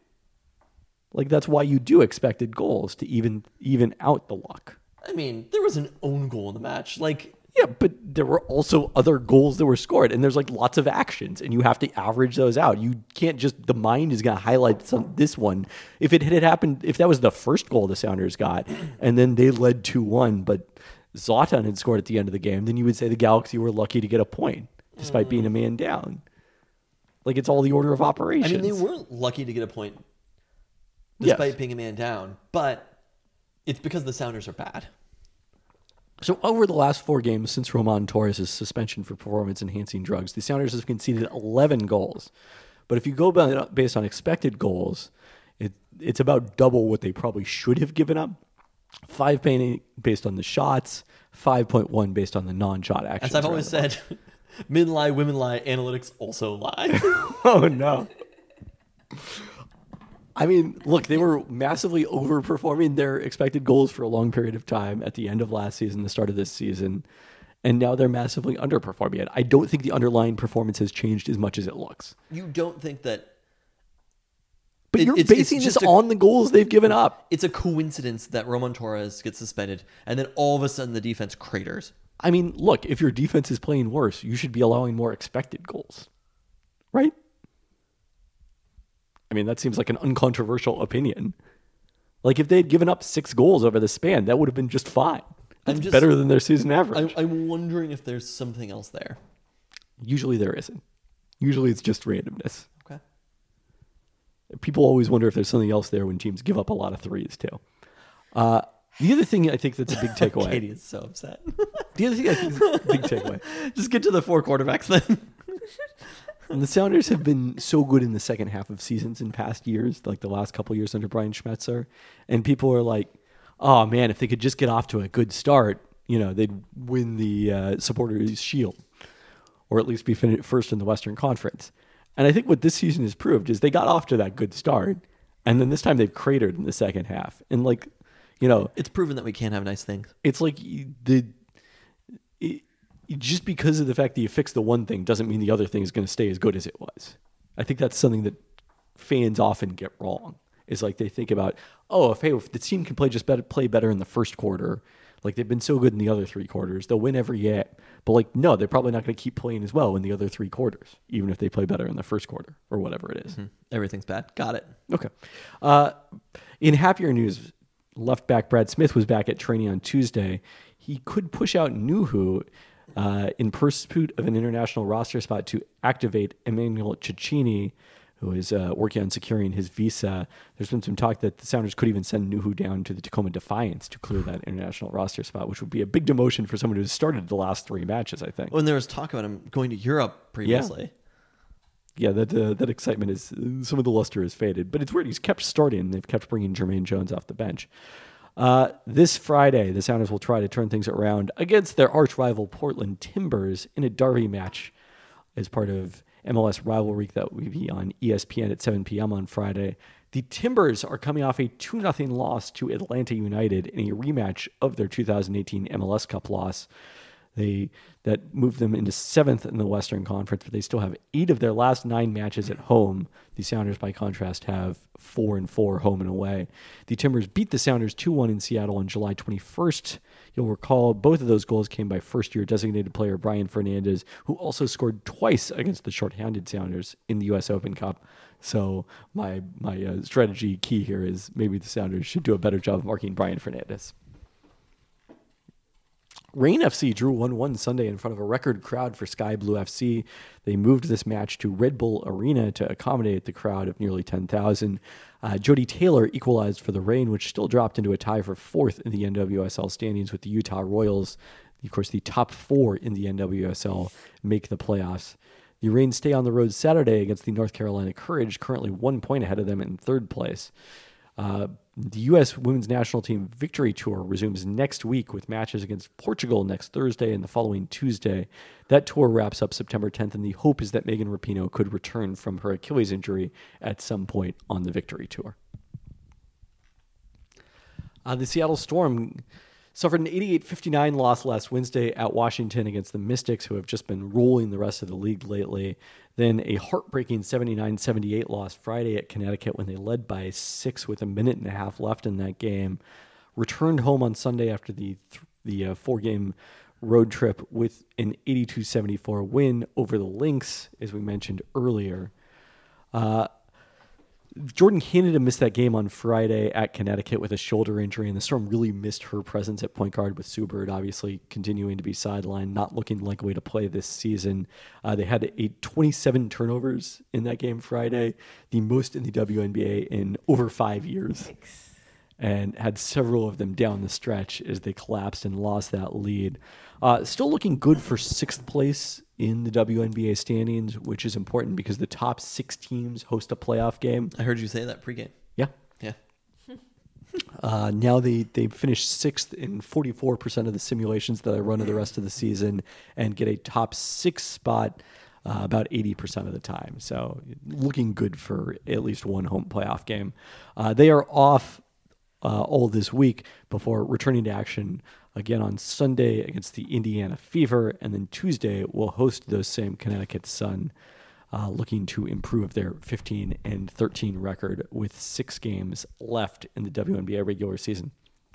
Like that's why you do expected goals to even even out the luck. I mean, there was an own goal in the match. Like, Yeah, but there were also other goals that were scored, and there's like lots of actions, and you have to average those out. You can't just the mind is going to highlight some this one. If it had happened, if that was the first goal the Sounders got, and then they led two one, but Zlatan had scored at the end of the game, then you would say the Galaxy were lucky to get a point despite being a man down. Like it's all the order of I operations. mean, they weren't lucky to get a point Yes. despite being a man down, but it's because the Sounders are bad. So over the last four games since Roman Torres' suspension for performance-enhancing drugs, the Sounders have conceded eleven goals. But if you go by, based on expected goals, it, it's about double what they probably should have given up. Five painting based on the shots, five point one based on the non-shot actions. As I've always around the said, men lie, women lie, analytics also lie. ball. Oh, no. I mean, look, they were massively overperforming their expected goals for a long period of time at the end of last season, the start of this season, and now they're massively underperforming it. I don't think the underlying performance has changed as much as it looks. You don't think that But It- you're it's- it's basing this just a- on the goals they've given up. it's a coincidence that Roman Torres gets suspended and then all of a sudden the defense craters. I mean, look, if your defense is playing worse, you should be allowing more expected goals, right? I mean, that seems like an uncontroversial opinion. Like if they had given up six goals over the span, that would have been just fine. That's I'm just- better than their season average. I'm, I'm wondering if there's something else there. Usually there isn't. Usually it's just randomness. Okay. People always wonder if there's something else there when teams give up a lot of threes too. Uh, the other thing I think that's a big takeaway. Katie is so upset. The other thing I think is a big takeaway. Just get to the four quarterbacks then. And the Sounders have been so good in the second half of seasons in past years, like the last couple years under Brian Schmetzer. And people are like, oh, man, if they could just get off to a good start, you know, they'd win the uh, Supporters' Shield or at least be fin- first in the Western Conference. And I think what this season has proved is they got off to that good start, and then this time they've cratered in the second half. And, like, you know, It's proven that we can't have nice things. it's like the it, just because of the fact that you fix the one thing doesn't mean the other thing is going to stay as good as it was. I think that's something that fans often get wrong. Is like they think about, oh, if hey, if the team can play just better, play better in the first quarter, like they've been so good in the other three quarters, they'll win every game. But like, no, they're probably not going to keep playing as well in the other three quarters, even if they play better in the first quarter or whatever it is. Hmm. Everything's bad. Got it. Okay. Uh, in happier news, left back Brad Smith was back at training on Tuesday. He could push out Nuhu uh, in pursuit of an international roster spot to activate Emmanuel Cecchini, who is uh, working on securing his visa. There's been some talk that the Sounders could even send Nuhu down to the Tacoma Defiance to clear that international roster spot, which would be a big demotion for someone who's started the last three matches, I think. When there was talk about him going to Europe previously. Yeah, that uh, that excitement is, some of the luster has faded. But it's weird. He's kept starting. They've kept bringing Jermaine Jones off the bench. Uh, this Friday, the Sounders will try to turn things around against their arch rival Portland Timbers in a derby match as part of M L S Rivalry that will be on E S P N at seven p.m. on Friday. The Timbers are coming off a two nothing loss to Atlanta United in a rematch of their two thousand eighteen M L S Cup loss. They that moved them into seventh in the Western Conference, but they still have eight of their last nine matches at home. The Sounders, by contrast, have four and four home and away. The Timbers beat the Sounders two one in Seattle on July twenty-first. You'll recall both of those goals came by first-year designated player Brian Fernandez, who also scored twice against the shorthanded Sounders in the U S Open Cup. So my my uh, strategy key here is maybe the Sounders should do a better job of marking Brian Fernandez. Reign F C drew one one Sunday in front of a record crowd for Sky Blue F C. They moved this match to Red Bull Arena to accommodate the crowd of nearly ten thousand. Uh, Jody Taylor equalized for the Reign, which still dropped into a tie for fourth in the N W S L standings with the Utah Royals. Of course, the top four in the N W S L make the playoffs. The Reign stay on the road Saturday against the North Carolina Courage, currently one point ahead of them in third place. Uh, the U S Women's National Team Victory Tour resumes next week with matches against Portugal next Thursday and the following Tuesday. That tour wraps up September tenth, and the hope is that Megan Rapinoe could return from her Achilles injury at some point on the Victory Tour. Uh, the Seattle Storm suffered an eighty-eight fifty-nine loss last Wednesday at Washington against the Mystics, who have just been rolling the rest of the league lately. Then a heartbreaking seventy-nine seventy-eight loss Friday at Connecticut when they led by six with a minute and a half left in that game. Returned home on Sunday after the th- the uh, four-game road trip with an eighty-two seventy-four win over the Lynx, as we mentioned earlier. Uh, Jordan Canada missed that game on Friday at Connecticut with a shoulder injury, and the Storm really missed her presence at point guard with Sue Bird obviously continuing to be sidelined, not looking like a way to play this season. Uh, they had a twenty-seven turnovers in that game Friday, the most in the W N B A in over five years, and had several of them down the stretch as they collapsed and lost that lead. Uh, still looking good for sixth place in the W N B A standings, which is important because the top six teams host a playoff game. I heard you say that pregame. Yeah. Yeah. Uh, now they, they finish sixth in forty-four percent of the simulations that I run of the rest of the season and get a top six spot uh, about eighty percent of the time. So looking good for at least one home playoff game. Uh, they are off uh, all this week before returning to action again on Sunday against the Indiana Fever, and then Tuesday we'll host those same Connecticut Sun, uh, looking to improve their fifteen and thirteen record with six games left in the W N B A regular season.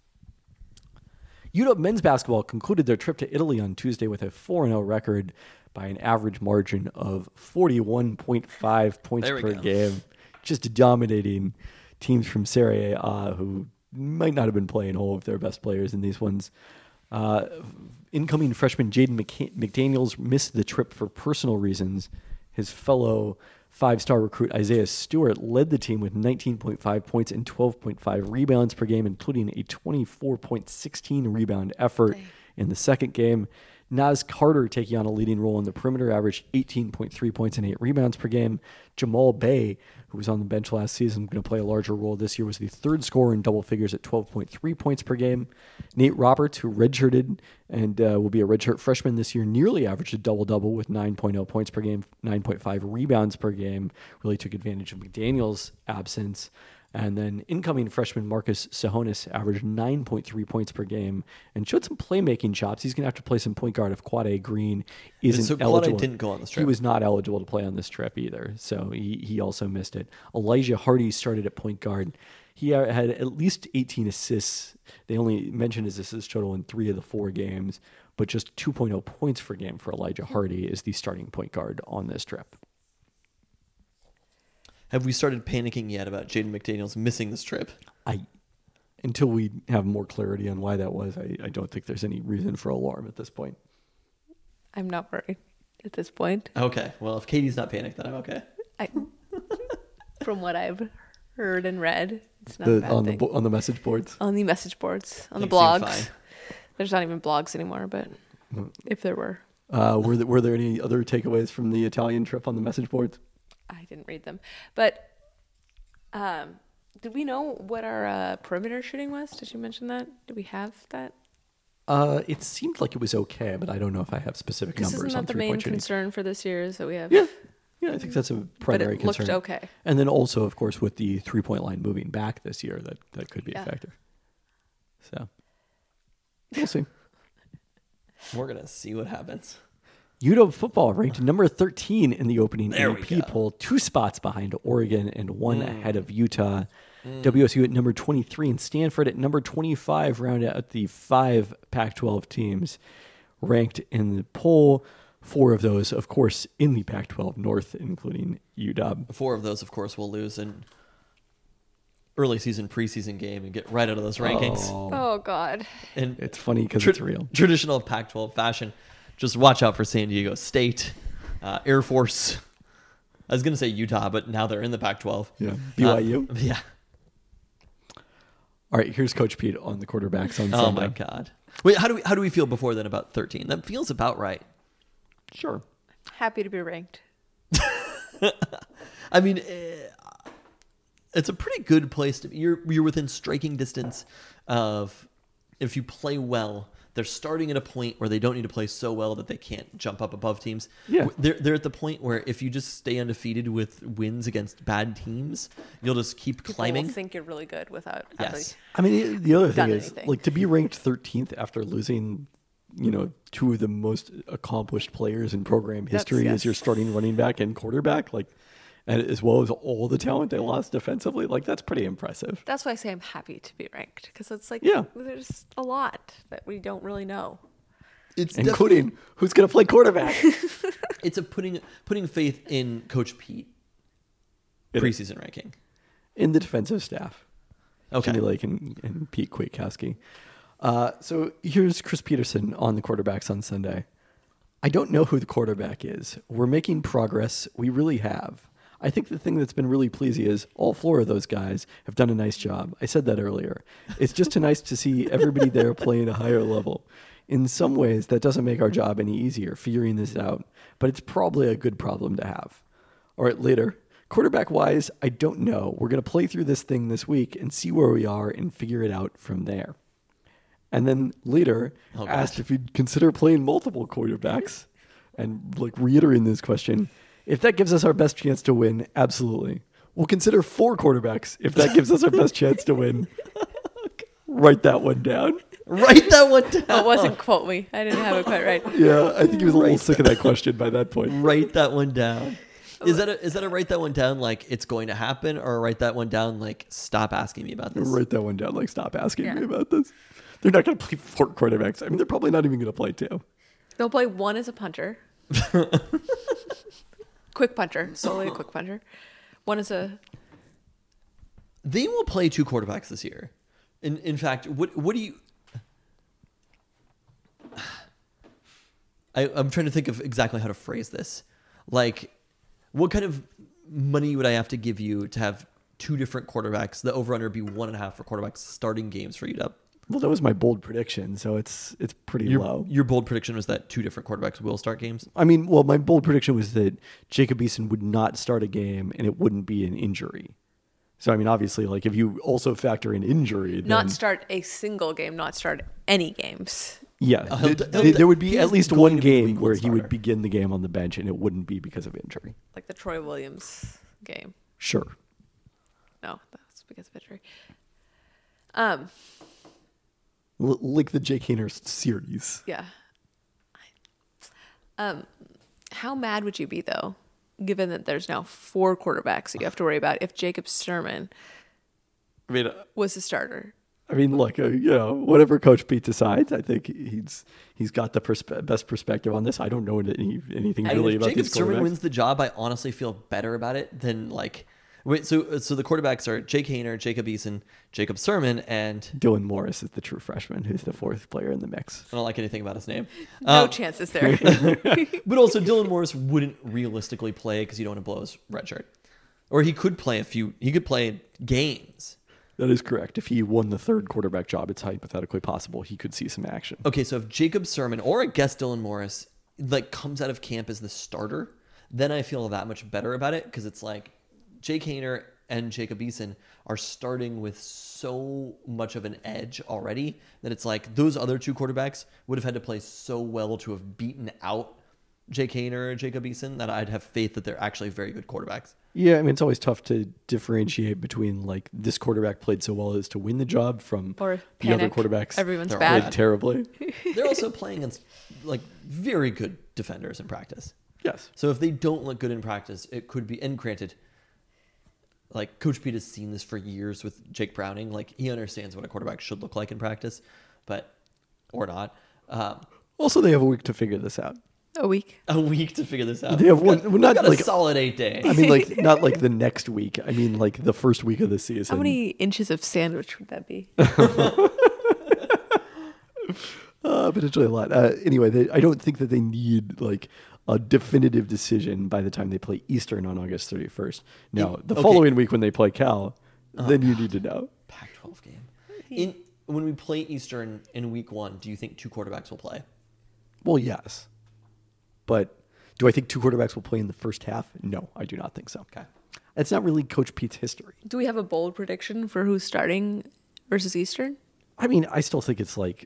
U W men's basketball concluded their trip to Italy on Tuesday with a four and oh record by an average margin of forty-one point five points There we per go. game, just dominating teams from Serie A who might not have been playing all of their best players in these ones. Uh, incoming freshman Jaden McC- McDaniels missed the trip for personal reasons. His fellow five-star recruit Isaiah Stewart led the team with nineteen point five points and twelve point five rebounds per game, including a twenty-four point one six rebound effort in the second game. Naz Carter taking on a leading role in the perimeter, averaged eighteen point three points and eight rebounds per game. Jamal Bay, who was on the bench last season, going to play a larger role this year, was the third scorer in double figures at twelve point three points per game. Nate Roberts, who redshirted and uh, will be a redshirt freshman this year, nearly averaged a double-double with nine point oh points per game, nine point five rebounds per game, really took advantage of McDaniel's absence. And then incoming freshman Marcus Sahonis averaged nine point three points per game and showed some playmaking chops. He's going to have to play some point guard if Quade Green isn't so Quade eligible. didn't go on this trip. He was not eligible to play on this trip either, so he, he also missed it. Elijah Hardy started at point guard. He had at least eighteen assists. They only mentioned his assist total in three of the four games, but just two point oh points per game for Elijah Hardy is the starting point guard on this trip. Have we started panicking yet about Jaden McDaniels missing this trip? I, until we have more clarity on why that was, I, I don't think there's any reason for alarm at this point. I'm not worried at this point. Okay. Well, if Katie's not panicked, then I'm okay. I, from what I've heard and read, it's not The, a bad on thing. the bo- on the message boards. on the message boards, on the Things seem blogs. fine. There's not even blogs anymore, but if there were, Uh, were there, were there any other takeaways from the Italian trip on the message boards? I didn't read them. But um, did we know what our uh, perimeter shooting was? Did you mention that? Did we have that? Uh, it seemed like it was okay, but I don't know if I have specific Because numbers isn't on that the three main point shooting. concern for this year is that we have... Yeah, yeah, I think that's a but primary it looked concern. okay. And then also, of course, with the three point line moving back this year, that, that could be Yeah. a factor. So we'll see. We're going to see what happens. U W football ranked number thirteen in the opening There A we P go. poll, two spots behind Oregon and one ahead of Utah. W S U at number twenty-three and Stanford at number twenty-five round out the five Pac twelve teams ranked in the poll. Four of those, of course, in the Pac twelve North, including U W. Four of those, of course, will lose in early season, preseason game and get right out of those rankings. Oh, Oh, God. And it's funny because tra- it's real. Traditional Pac twelve fashion. Just watch out for San Diego State, uh, Air Force. I was going to say Utah, but now they're in the Pac twelve. Yeah, B Y U. Uh, yeah. All right, here's Coach Pete on the quarterbacks on Oh Sunday. my God. Wait, how do we how do we feel before then about thirteen? That feels about right. Sure. Happy to be ranked. I mean, eh, it's a pretty good place to be. You're you're within striking distance of if you play well. They're starting at a point where they don't need to play so well that they can't jump up above teams. Yeah. They're, they're at the point where if you just stay undefeated with wins against bad teams, you'll just keep People climbing. will think you're really good without Yes. I mean, the other thing Done is, anything. like, to be ranked thirteenth after losing, you know, two of the most accomplished players in program That's- history yes. as your starting running back and quarterback, like, and as well as all the talent they lost defensively, like, that's pretty impressive. That's why I say I'm happy to be ranked because it's like Yeah. there's a lot that we don't really know. It's Including who's going to play quarterback. it's a putting putting faith in Coach Pete It is. preseason ranking. In the defensive staff. Okay. Jimmy Lake and, and Pete Kwiatkowski. Uh, so here's Chris Peterson on the quarterbacks on Sunday. I don't know who the quarterback is. We're making progress. We really have. I think the thing that's been really pleasing is all four of those guys have done a nice job. I said that earlier. It's just nice to see everybody there playing a higher level. In some ways, that doesn't make our job any easier, figuring this out, but it's probably a good problem to have. All right, later. Quarterback-wise, I don't know. We're going to play through this thing this week and see where we are and figure it out from there. And then later, Oh, asked gosh. if you'd consider playing multiple quarterbacks and like reiterating this question. If that gives us our best chance to win, absolutely. We'll consider four quarterbacks if that gives us our best chance to win. Write that one down. Write that one down. Oh, it wasn't quote me. I didn't have it quite right. Yeah, I think he was a little sick of that question by that point. Write that one down. Is that a, is that a write that one down like it's going to happen, or write that one down like stop asking me about this? Write that one down. Like, stop asking Yeah. me about this. They're not going to play four quarterbacks. I mean, they're probably not even going to play two. They'll play one as a punter. Quick punter. Solely a quick punter. One is a They will play two quarterbacks this year. In in fact, what what do you? I, I'm trying to think of exactly how to phrase this. Like, what kind of money would I have to give you to have two different quarterbacks? The over under be one and a half for quarterbacks starting games for U W. Well, that was my bold prediction, so it's it's pretty Your, low. your bold prediction was that two different quarterbacks will start games. I mean, well, my bold prediction was that Jacob Eason would not start a game and it wouldn't be an injury. So, I mean, obviously, like if you also factor in injury, then Not start a single game, not start any games. yeah, Uh, he'll- th- he'll- th- there would be he's at least going one to be the game week one where he would starter. begin the game on the bench and it wouldn't be because of injury. Like the Troy Williams game. Sure. No, that's because of injury. Um, L- like the Jake Hayner series. yeah. Um, how mad would you be though, given that there's now four quarterbacks that you have to worry about if Jacob Sturman I mean, uh, was the starter? I mean, look, uh, you know, whatever Coach Pete decides, I think he's he's got the perspe- best perspective on this. I don't know any, anything I really mean, if about Jacob these Sturman quarterbacks. wins the job, I honestly feel better about it than like. Wait, so so the quarterbacks are Jake Hayner, Jacob Eason, Jacob Sturman, and Dylan Morris is the true freshman, who's the fourth player in the mix. I don't like anything about his name. No Um, chances there. But also, Dylan Morris wouldn't realistically play because you don't want to blow his red shirt. Or he could play a few. He could play games. That is correct. If he won the third quarterback job, it's hypothetically possible he could see some action. Okay, so if Jacob Sturman or I guess Dylan Morris like comes out of camp as the starter, then I feel that much better about it because it's like Jake Hayner and Jacob Eason are starting with so much of an edge already that it's like those other two quarterbacks would have had to play so well to have beaten out Jake Hayner or Jacob Eason that I'd have faith that they're actually very good quarterbacks. Yeah, I mean, it's always tough to differentiate between like this quarterback played so well as to win the job from Or the panic. other quarterbacks Everyone's They're bad. played terribly. They're also playing against like very good defenders in practice. Yes. So if they don't look good in practice, it could be. And granted, like Coach Pete has seen this for years with Jake Browning. Like he understands what a quarterback should look like in practice, but or not. Um, Also, they have a week to figure this out. A week. a week to figure this out. They have We've one- got, well, we've not got a like- solid eight days. I mean, like not like the next week. I mean, like the first week of the season. How many inches of sandwich would that be? Uh, potentially a lot. Uh, anyway, they, I don't think that they need like a definitive decision by the time they play Eastern on August thirty-first. Now, the okay. following week when they play Cal, then you need to know. Pac twelve game. In when we play Eastern in week one, do you think two quarterbacks will play? Well, yes. But do I think two quarterbacks will play in the first half? No, I do not think so. Okay. It's not really Coach Pete's history. Do we have a bold prediction for who's starting versus Eastern? I mean, I still think it's like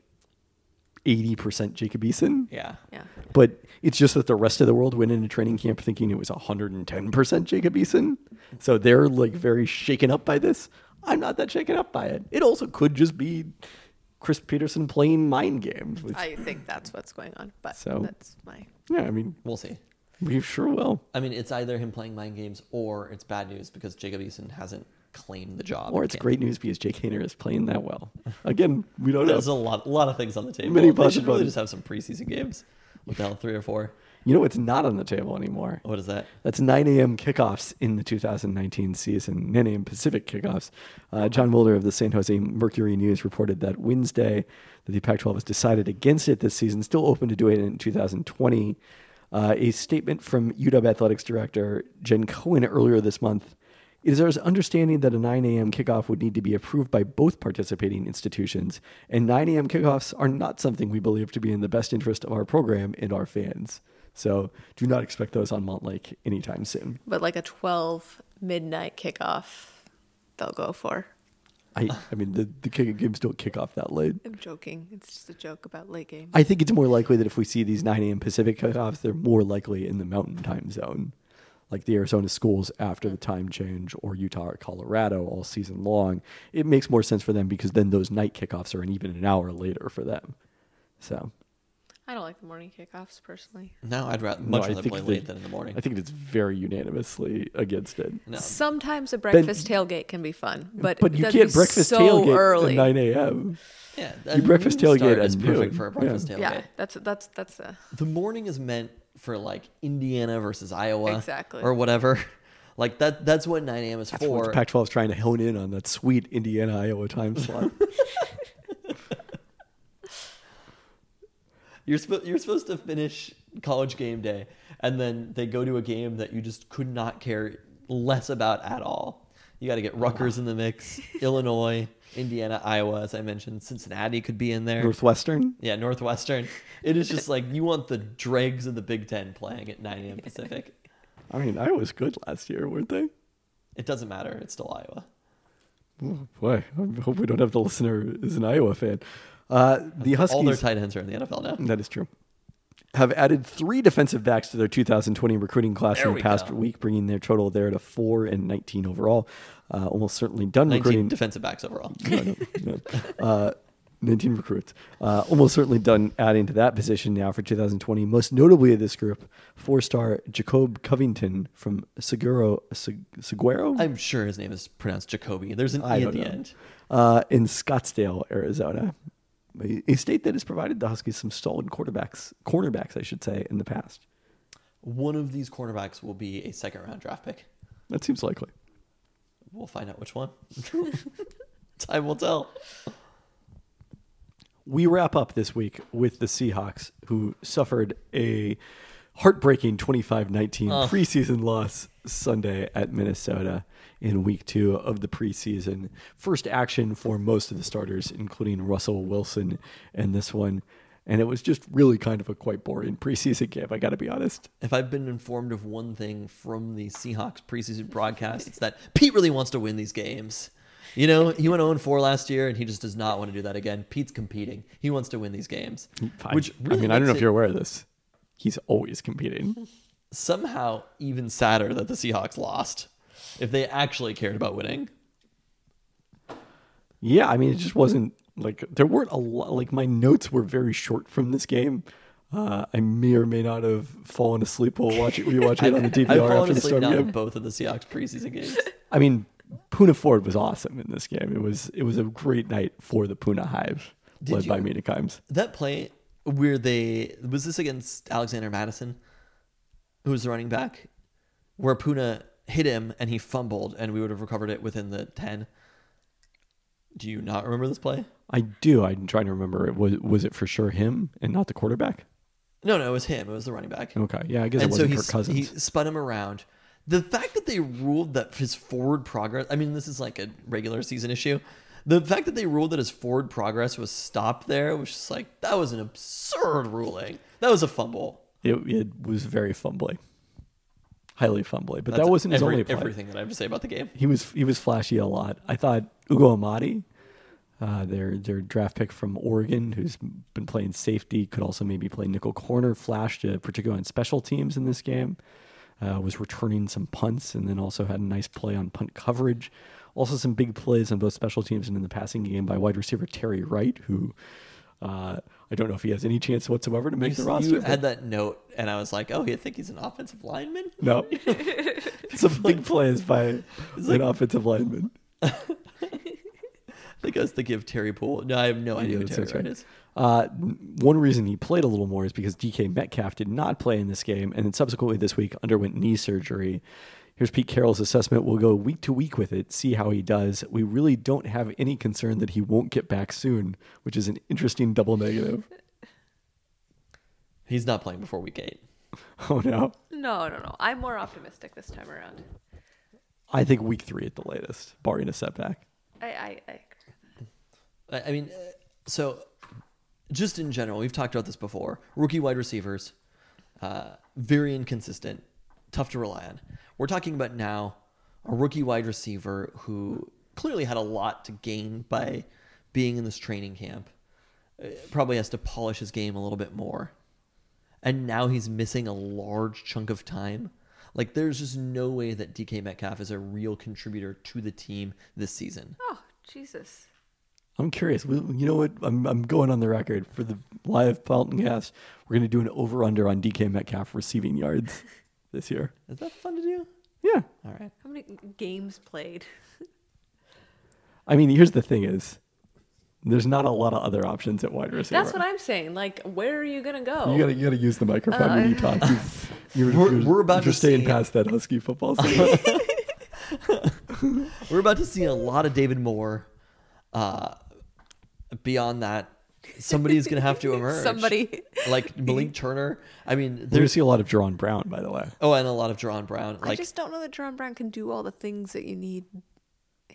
eighty percent Jacob Eason. Yeah. Yeah. But it's just that the rest of the world went into training camp thinking it was one hundred ten percent Jacob Eason. So they're like very shaken up by this. I'm not that shaken up by it. It also could just be Chris Peterson playing mind games. With, I think that's what's going on, but So- that's my. yeah, I mean, We'll see. we sure will. I mean, it's either him playing mind games or it's bad news because Jacob Eason hasn't claimed the job. Or in it's camp. great news because Jake Hayner is playing that well. Again, we don't know. There's a lot, a lot of things on the table. Many They should really possibilities. just have some preseason games. What the hell, three or four? You know what's not on the table anymore? What is that? That's nine a.m. kickoffs in the two thousand nineteen season, nine a.m. Pacific kickoffs. Uh, John Mulder of the San Jose Mercury News reported that Wednesday that the Pac twelve has decided against it this season, still open to do it in two thousand twenty. Uh, a statement from U W Athletics director Jen Cohen earlier this month. It is our understanding that a nine a.m. kickoff would need to be approved by both participating institutions, and nine a.m. kickoffs are not something we believe to be in the best interest of our program and our fans. So do not expect those on Montlake anytime soon. But like a twelve midnight kickoff, they'll go for. I, I mean, the, the kick games don't kick off that late. I'm joking. It's just a joke about late games. I think it's more likely that if we see these nine a.m. Pacific kickoffs, they're more likely in the mountain time zone. Like the Arizona schools after the time change or Utah or Colorado all season long. It makes more sense for them because then those night kickoffs are an even an hour later for them. So I don't like the morning kickoffs personally. No, I'd rather no, much I rather think play that- late than in the morning. I think it's very unanimously against it. No. Sometimes a breakfast tailgate can be fun, but But it you doesn't can't be breakfast so tailgate early. at nine a.m. Yeah, You a breakfast noon tailgate start at is perfect noon. for a breakfast Yeah. tailgate. Yeah, that's that's that's a The morning is meant for like Indiana versus Iowa, Exactly. or whatever. Like that. That's what nine a.m. is That's what for. the Pac twelve is trying to hone in on, that sweet Indiana, Iowa time slot. You're supposed you're supposed to finish college game day, and then they go to a game that you just could not care less about at all. You got to get Rutgers in the mix, Illinois, Indiana, Iowa, as I mentioned. Cincinnati could be in there. Northwestern. Yeah, Northwestern. It is just like you want the dregs of the Big Ten playing at nine a.m. Pacific. I mean, Iowa was good last year, weren't they? It doesn't matter. It's still Iowa. Oh, boy, I hope we don't have the listener is an Iowa fan. Uh, the Huskies. All their tight ends are in the N F L now. That is true. Have added three defensive backs to their two thousand twenty recruiting class There in the we past go. week, bringing their total there to four and nineteen overall. Uh, almost certainly done nineteen recruiting. defensive backs overall. No, no, no. Uh, nineteen recruits. Uh, almost certainly done adding to that position now for two thousand twenty. Most notably of this group, four-star Jacob Covington from Seguro, Seg- Seguero I'm sure his name is pronounced Jacoby. There's an I E at don't the know. end. uh, in Scottsdale, Arizona. A a state that has provided the Huskies some solid quarterbacks, cornerbacks, I should say, in the past. One of these cornerbacks will be a second round draft pick. That seems likely. We'll find out which one. Time will tell. We wrap up this week with the Seahawks, who suffered a heartbreaking twenty-five nineteen Ugh. preseason loss Sunday at Minnesota in week two of the preseason. First action for most of the starters, including Russell Wilson in this one. And it was just really kind of a quite boring preseason game, I got to be honest. If I've been informed of one thing from the Seahawks preseason broadcast, it's that Pete really wants to win these games. You know, he went oh and four last year, and he just does not want to do that again. Pete's competing. He wants to win these games. Fine. Which I really mean, I don't know makes if it you're aware of this. He's always competing. somehow even sadder that the Seahawks lost if they actually cared about winning. Yeah, I mean, it just wasn't like there weren't a lot. Like my notes were very short from this game. Uh, I may or may not have fallen asleep while watching rewatching it on the D V I've R fallen after the asleep start of now the in game. both of the Seahawks preseason games. I mean, Puna Ford was awesome in this game. It was it was a great night for the Puna Hive, Did led by you- Mina Kimes. That play where they was this against Alexander Madison, who was the running back, where Puna hit him and he fumbled, and we would have recovered it within the ten. Do you not remember this play? I do. I'm trying to remember. It was was it for sure him and not the quarterback? No, no, it was him. It was the running back. Okay, yeah, I guess And it so wasn't he, Kirk Cousins. he spun him around. The fact that they ruled that his forward progress, I mean, this is like a regular season issue. The fact that they ruled that his forward progress was stopped there was just like, that was an absurd ruling. That was a fumble. It, it was very fumbly, highly fumbly. But That's that wasn't his every- only play. everything that I have to say about the game. He was he was flashy a lot. I thought Ugo Amadi, uh, their their draft pick from Oregon, who's been playing safety, could also maybe play nickel corner, flashed uh, particularly on special teams in this game. Uh, was returning some punts and then also had a nice play on punt coverage. Also some big plays on both special teams and in the passing game by wide receiver Terry Wright, who uh, I don't know if he has any chance whatsoever to make the You roster. had but- that note, and I was like, oh, you think he's an offensive lineman? No. Some big plays by an like- offensive lineman. I think I was thinking of Terry Poole. No, I have no idea Yeah, who that Terry sounds Wright right. is. Uh, one reason he played a little more is because D K Metcalf did not play in this game and then subsequently this week underwent knee surgery. Here's Pete Carroll's assessment. We'll go week to week with it, see how he does. We really don't have any concern that he won't get back soon, which is an interesting double negative. He's not playing before week eight. Oh, no. No, no, no. I'm more optimistic this time around. I think week three at the latest, barring a setback. I, I, I agree with that. I I mean, uh, so just in general, we've talked about this before. Rookie wide receivers, uh, very inconsistent, tough to rely on. We're talking about now a rookie wide receiver who clearly had a lot to gain by being in this training camp. Uh, probably has to polish his game a little bit more. And now he's missing a large chunk of time. Like, there's just no way that D K Metcalf is a real contributor to the team this season. Oh, Jesus. I'm curious. We- You know what? I'm I'm going on the record for the live podcast. We're going to do an over-under on D K Metcalf receiving yards this year. Is that fun to do? Yeah. All right. How many games played? I mean, here's the thing is, there's not a lot of other options at wide receiver. That's what I'm saying. Like, where are you going to go? You gotta, you gotta use the microphone when you talk. You, you're, We're- you're, we're about you're to staying see- past that Husky football season. We're about to see a lot of David Moore. Uh, beyond that, somebody is going to have to emerge. Somebody. Like Malik Turner. I mean, We're gonna there's... see a lot of Jerron Brown, by the way. Oh, and a lot of Jerron Brown. I Like, just don't know that Jerron Brown can do all the things that you need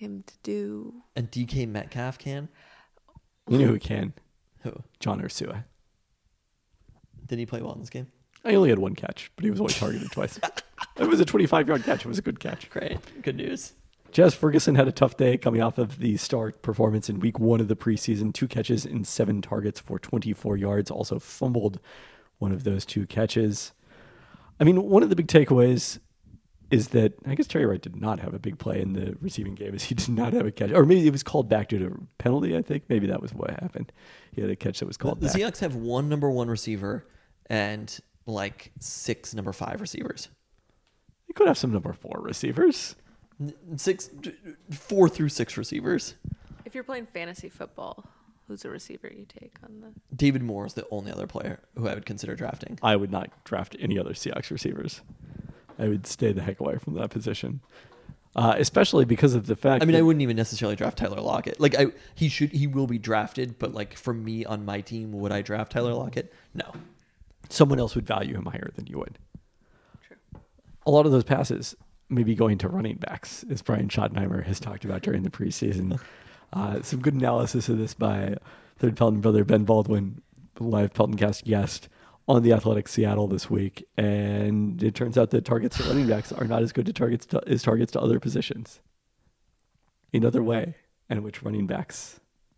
him to do. And D K Metcalf can? You know who can? Who? John Ursua. Did he play well in this game? I only had one catch, but he was only targeted twice. It was a twenty-five-yard catch. It was a good catch. Great. Good news. Jazz Ferguson had a tough day coming off of the star performance in week one of the preseason. Two catches and seven targets for twenty-four yards. Also fumbled one of those two catches. I mean, one of the big takeaways is that I guess Terry Wright did not have a big play in the receiving game, as he did not have a catch. Or maybe it was called back due to a penalty, I think. Maybe that was what happened. He had a catch that was called The back. Seahawks have one number one receiver and like six number five receivers. They could have some number four receivers. Six, four through six receivers. If you're playing fantasy football, who's a receiver you take on the? David Moore is the only other player who I would consider drafting. I would not draft any other Seahawks receivers. I would stay the heck away from that position, uh, especially because of the fact. I mean, that, I wouldn't even necessarily draft Tyler Lockett. Like, I he should he will be drafted, but like for me on my team, would I draft Tyler Lockett? No. someone else would value him higher than you would. True. A lot of those passes may be going to running backs, as Brian Schottenheimer has talked about during the preseason. Uh, some good analysis of this by third Pelton brother Ben Baldwin, live Peltoncast guest on the Athletic Seattle this week, and it turns out that targets to running backs are not as good to targets to, as targets to other positions. Another way in which running backs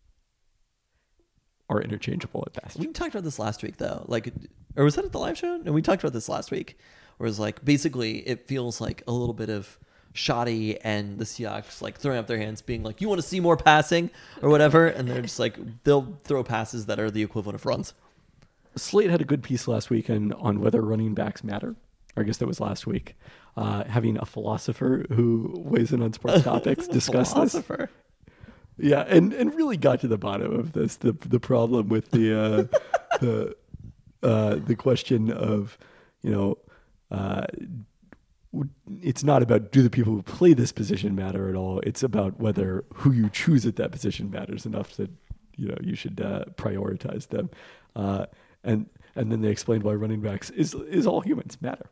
are interchangeable at best. We talked about this last week, though. Like, or was that at the live show? No, we talked about this last week. Where it's like basically it feels like a little bit of shoddy, and the Seahawks like throwing up their hands, being like, "You want to see more passing or whatever," and they're just like they'll throw passes that are the equivalent of runs. Slate had a good piece last weekend on whether running backs matter. Or I guess that was last week. Uh, having a philosopher who weighs in on sports topics discuss this. Philosopher. Yeah, and, and really got to the bottom of this. The the problem with the uh, the uh, the question of, you know, uh, it's not about do the people who play this position matter at all. It's about whether who you choose at that position matters enough that, you know, you should uh, prioritize them. Uh, and and then they explained why running backs is is all humans matter.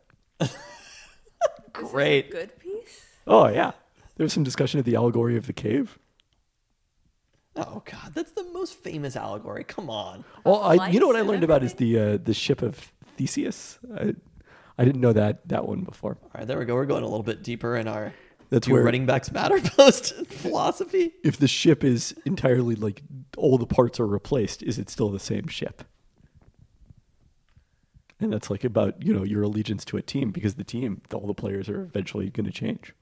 Great. Good piece. Oh yeah, there was some discussion of the allegory of the cave. Oh God, that's the most famous allegory. Come on. Well, I, you know what I Life learned and about is the uh, the ship of Theseus. I, I didn't know that that one before. All right, there we go. We're going a little bit deeper in our That's do where running backs matter post philosophy. if the ship is entirely like all the parts are replaced, is it still the same ship? And that's like about, you know, your allegiance to a team, because the team, all the players are eventually going to change.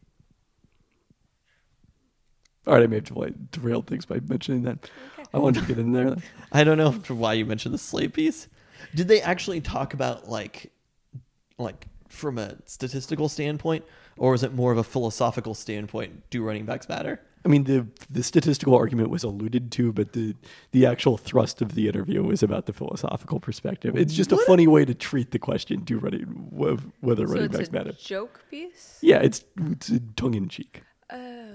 All right, I may have derailed derailed things by mentioning that. I wanted to get in there. I don't know why you mentioned the Slate piece. Did they actually talk about like, like from a statistical standpoint, or is it more of a philosophical standpoint? Do running backs matter? I mean, the the statistical argument was alluded to, but the the actual thrust of the interview was about the philosophical perspective. It's just a funny way to treat the question: do running wh- whether So running it's backs a matter? joke piece. Yeah, it's it's tongue in cheek. Uh,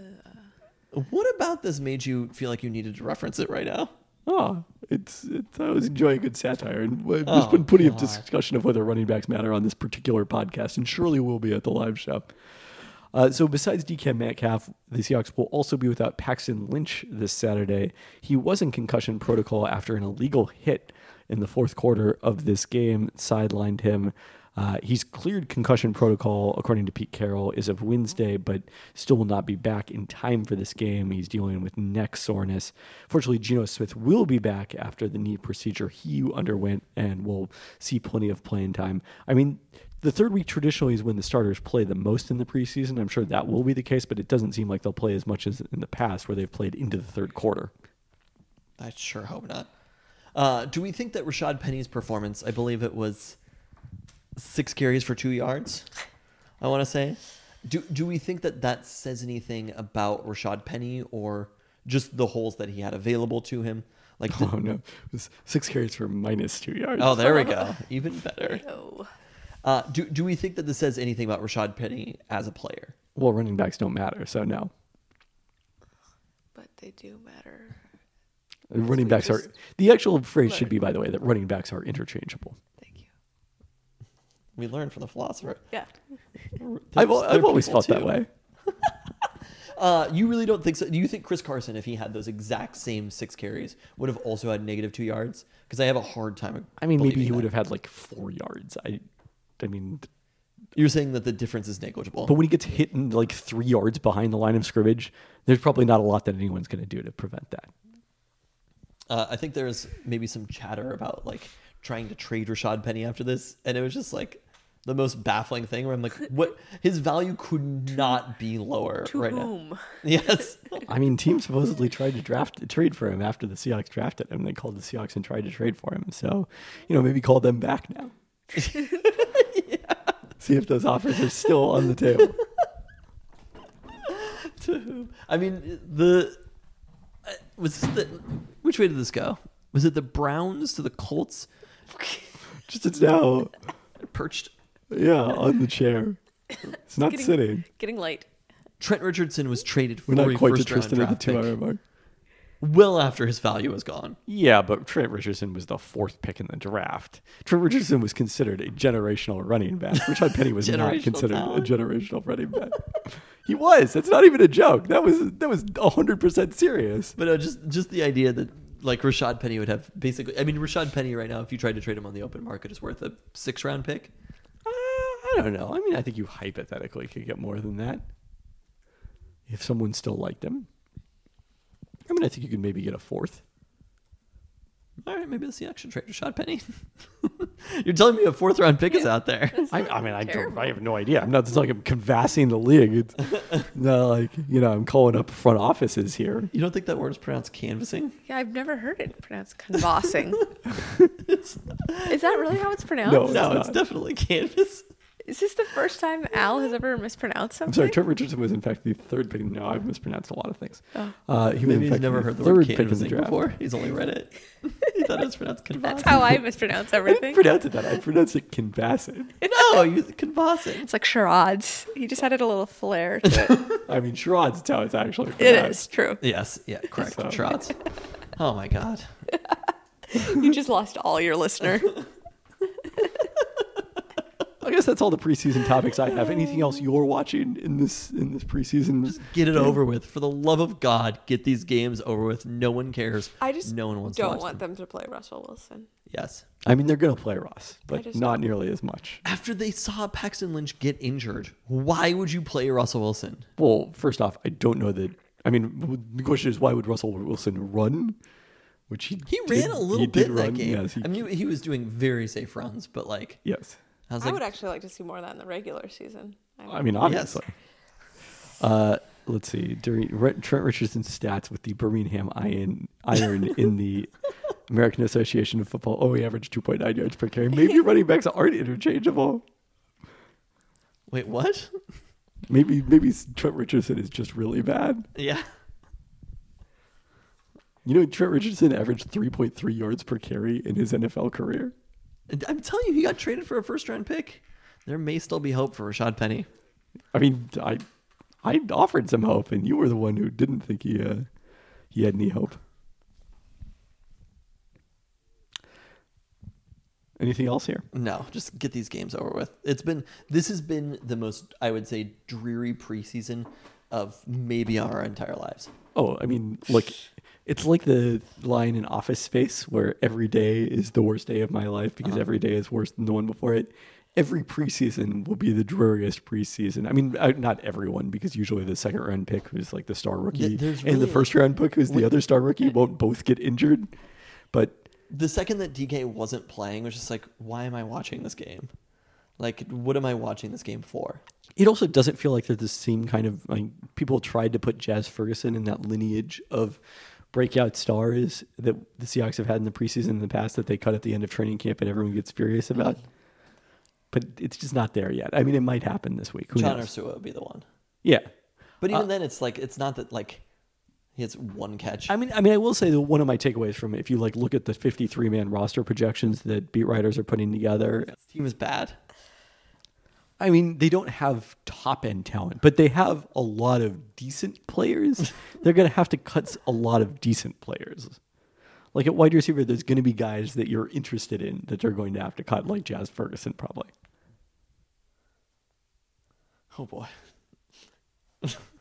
What about this made you feel like you needed to reference it right now? Oh, it's, it's I was enjoying good satire, and there's Oh, been plenty of God. discussion of whether running backs matter on this particular podcast, and surely will be at the live show. Uh, so besides D K Metcalf, the Seahawks will also be without Paxton Lynch this Saturday. He was in concussion protocol after an illegal hit in the fourth quarter of this game sidelined him. Uh, he's cleared concussion protocol, according to Pete Carroll, as of Wednesday, but still will not be back in time for this game. He's dealing with neck soreness. Fortunately, Geno Smith will be back after the knee procedure he underwent and will see plenty of playing time. I mean, the third week traditionally is when the starters play the most in the preseason. I'm sure that will be the case, but it doesn't seem like they'll play as much as in the past where they've played into the third quarter. I sure hope not. Uh, do we think that Rashad Penny's performance, I believe it was six carries for two yards, I want to say. Do do we think that that says anything about Rashad Penny, or just the holes that he had available to him? Like, did- Oh, no. It was six carries for minus two yards. oh, there we go. Even better. oh. Uh, do do we think that this says anything about Rashad Penny as a player? Well, running backs don't matter, so no. But they do matter. Running we backs are... just The actual phrase learned. should be, by the way, that running backs are interchangeable. Thank you. We learned from the philosopher. Yeah. I've, There's- there I've are always people felt that too. way. Uh, you really don't think so? Do you think Chris Carson, if he had those exact same six carries, would have also had negative two yards? Because I have a hard time. I mean, maybe believing he that. would have had like four yards. I, I mean, You're saying that the difference is negligible. but when he gets hit in like three yards behind the line of scrimmage, there's probably not a lot that anyone's going to do to prevent that. Uh, I think there's maybe some chatter about like trying to trade Rashad Penny after this, and it was just like the most baffling thing. Where I'm like, what? His value could not be lower To right whom? now. Yes. I mean, teams supposedly tried to draft trade for him after the Seahawks drafted him. They called the Seahawks and tried to trade for him. So, you know, maybe call them back now. See if those offers are still on the table. To whom? I mean, the uh, was this the which way did this go? Was it the Browns to the Colts? Just it's now, Perched. yeah, on the chair. It's not Getting- sitting. Getting late. Trent Richardson was traded for We're not a quite to first round Tristan at the draft two hour pick mark. well after his value was gone. Yeah, but Trent Richardson was the fourth pick in the draft. Trent Richardson was considered a generational running back. Rashad Penny was not Generational considered talent. a generational running back. He was. That's not even a joke. That was that was a hundred percent serious. But uh, just just the idea that like Rashad Penny would have basically. I mean, Rashad Penny right now, if you tried to trade him on the open market, is worth a six round pick. Uh, I don't know. I mean, I think you hypothetically could get more than that if someone still liked him. I mean, I think you could maybe get a fourth. All right, maybe the Seahawks should trade Rashad Penny. You're telling me a fourth round pick is out there. I, I mean, I don't. Terrible. I have no idea. I'm not. It's not like I'm canvassing the league. It's not like you know. I'm calling up front offices here. You don't think that word is pronounced canvassing? Yeah, I've never heard it pronounced convossing. Is that really how it's pronounced? No. No, not. it's definitely canvas. Is this the first time Al has ever mispronounced I'm something? sorry. Trent Richardson was in fact the third pick. No, I've mispronounced a lot of things. Oh. Uh, he was Maybe in he's fact never the heard the third word pick in the canvassing draft. before. He's only read it. He thought it was pronounced canvassing. That's how I mispronounce I didn't everything. pronounce it that. I pronounced it canvassing. No, you canvassing. It's like charades. He just added a little flair to it. I mean, charades is how it's actually It pronounced. is true. Yes, yeah, correct. So- Shots. Oh my god. You just lost all your listener. I guess that's all the preseason topics I have. Anything else you're watching in this in this preseason? Just get it over with. For the love of God, get these games over with. No one cares. I just no one wants to don't watch want them. them to play Russell Wilson. Yes. I mean, they're going to play Ross, but just not don't. nearly as much. After they saw Paxton Lynch get injured, why would you play Russell Wilson? Well, first off, I don't know that. I mean, the question is, why would Russell Wilson run? Which he He did- ran a little he bit did in that run. game. Yes, he, I mean, he was doing very safe runs, but like, yes. I was I like, would actually like to see more of that in the regular season. I mean, obviously. Uh, let's see. During Re- Trent Richardson's stats with the Birmingham Iron, Iron in the American Association of Football. Oh, he averaged two point nine yards per carry. Maybe running backs aren't interchangeable. wait, what? Maybe maybe Trent Richardson is just really bad. Yeah. You know, Trent Richardson averaged three point three yards per carry in his N F L career. I'm telling you, he got traded for a first round pick. There may still be hope for Rashad Penny. I mean, I I offered some hope, and you were the one who didn't think he uh, he had any hope. Anything else here? No, just get these games over with. It's been this has been the most, I would say, dreary preseason of maybe our entire lives. Oh, I mean, look, it's like the line in Office Space where every day is the worst day of my life because Uh-huh. every day is worse than the one before it. Every preseason will be the dreariest preseason. I mean, uh, not everyone, because usually the second round pick who's like the star rookie Yeah, there's and the really, first round pick who's the other star rookie won't both get injured. But The second that D K wasn't playing, it was just like, why am I watching this game? Like, what am I watching this game for? it also doesn't feel like they're the same kind of like people tried to put Jazz Ferguson in that lineage of breakout stars that the Seahawks have had in the preseason in the past that they cut at the end of training camp and everyone gets furious about. But it's just not there yet. I mean, it might happen this week. Who John knows? Ursua would be the one. Yeah. But even Uh, then, it's like, it's not that, like, he has one catch. I mean, I mean, I will say that one of my takeaways from it, if you like look at the fifty-three man roster projections that beat writers are putting together, This team is bad. I mean, they don't have top end talent, but they have a lot of decent players. They're going to have to cut a lot of decent players. Like at wide receiver, there's going to be guys that you're interested in that they're going to have to cut, like Jazz Ferguson, probably. Oh boy.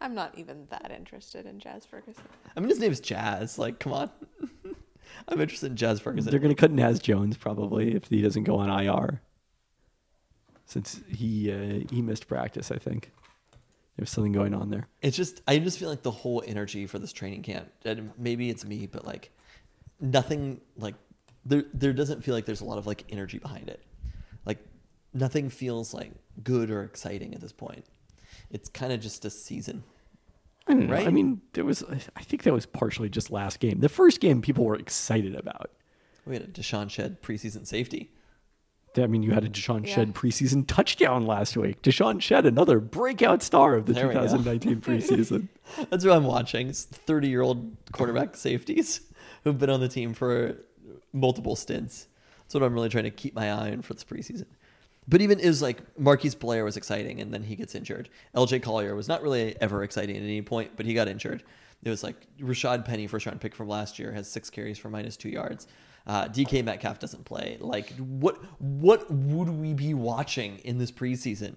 I'm not even that interested in Jazz Ferguson. I mean, his name's Jazz. Like, come on. I'm interested in Jazz Ferguson. They're going to cut Naz Jones probably if he doesn't go on I R. Since he uh, he missed practice, I think. There's something going on there. It's just, I just feel like the whole energy for this training camp, and maybe it's me, but like nothing, like there, there doesn't feel like there's a lot of like energy behind it. Like nothing feels like good or exciting at this point. It's kind of just a season. I don't know. Right? I mean, there was. I think that was partially just last game. The first game people were excited about. We had a Deshaun Shed preseason safety. I mean, you had a Deshaun Yeah. Shed preseason touchdown last week. Deshaun Shed, another breakout star of the There we go. twenty nineteen preseason. That's what I'm watching. It's thirty-year-old quarterback safeties who've been on the team for multiple stints. That's what I'm really trying to keep my eye on for this preseason. But even is like Marquise Blair was exciting, and then he gets injured. L J Collier was not really ever exciting at any point, but he got injured. It was like Rashad Penny, first round pick from last year, has six carries for minus two yards. Uh, D K Metcalf doesn't play. Like, what what would we be watching in this preseason?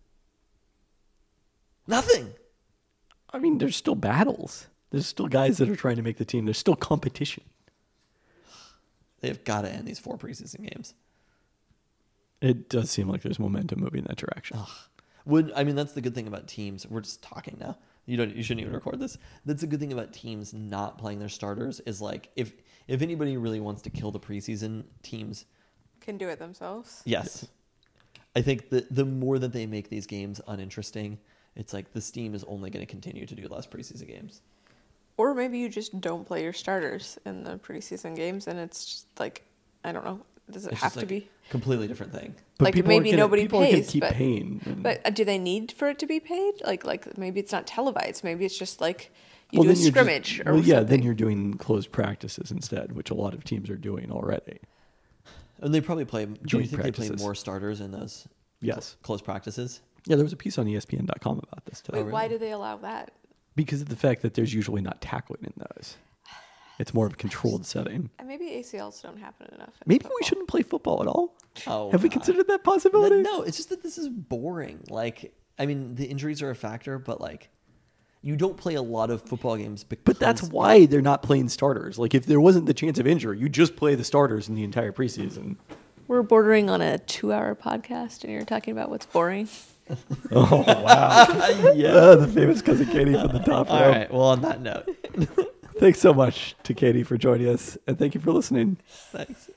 Nothing. I mean, there's still battles. There's still guys that are trying to make the team. There's still competition. They've got to end these four preseason games. It does seem like there's momentum moving in that direction. Would I mean that's the good thing about teams. We're just talking now. You don't. You shouldn't even record this. That's the good thing about teams not playing their starters is like if if anybody really wants to kill the preseason, teams. Can do it themselves. Yes, I think the the more that they make these games uninteresting, it's like this team is only going to continue to do less preseason games. Or maybe you just don't play your starters in the preseason games, and it's just like, I don't know. Does it It's have just to like be? a completely different thing. Like, people maybe aren't gonna- nobody people aren't gonna pays, keep but- paying. and- But uh, do they need for it to be paid? Like, like maybe it's not televised. Maybe it's just like you Well, do a then you're just- scrimmage or well, yeah, something. then you're doing closed practices instead, which a lot of teams are doing already. And they probably play. Do you Joint think they play practices. more starters in those Yes. close practices? Yeah, there was a piece on E S P N dot com about this today. Wait, really? why do they allow that? Because of the fact that there's usually not tackling in those. It's more of a controlled setting. And maybe A C Ls don't happen enough. in Maybe we football. shouldn't play football at all. Oh, Have we God. considered that possibility? No, it's just that this is boring. Like, I mean, the injuries are a factor, but like, you don't play a lot of football games. Because, But that's why they're not playing starters. Like, if there wasn't the chance of injury, you just play the starters in the entire preseason. We're bordering on a two-hour podcast, and you're talking about what's boring. Oh, wow. yeah, the famous cousin Katie from the top All row. right. Well, on that note, Thanks so much to Katie for joining us, and thank you for listening. thanks.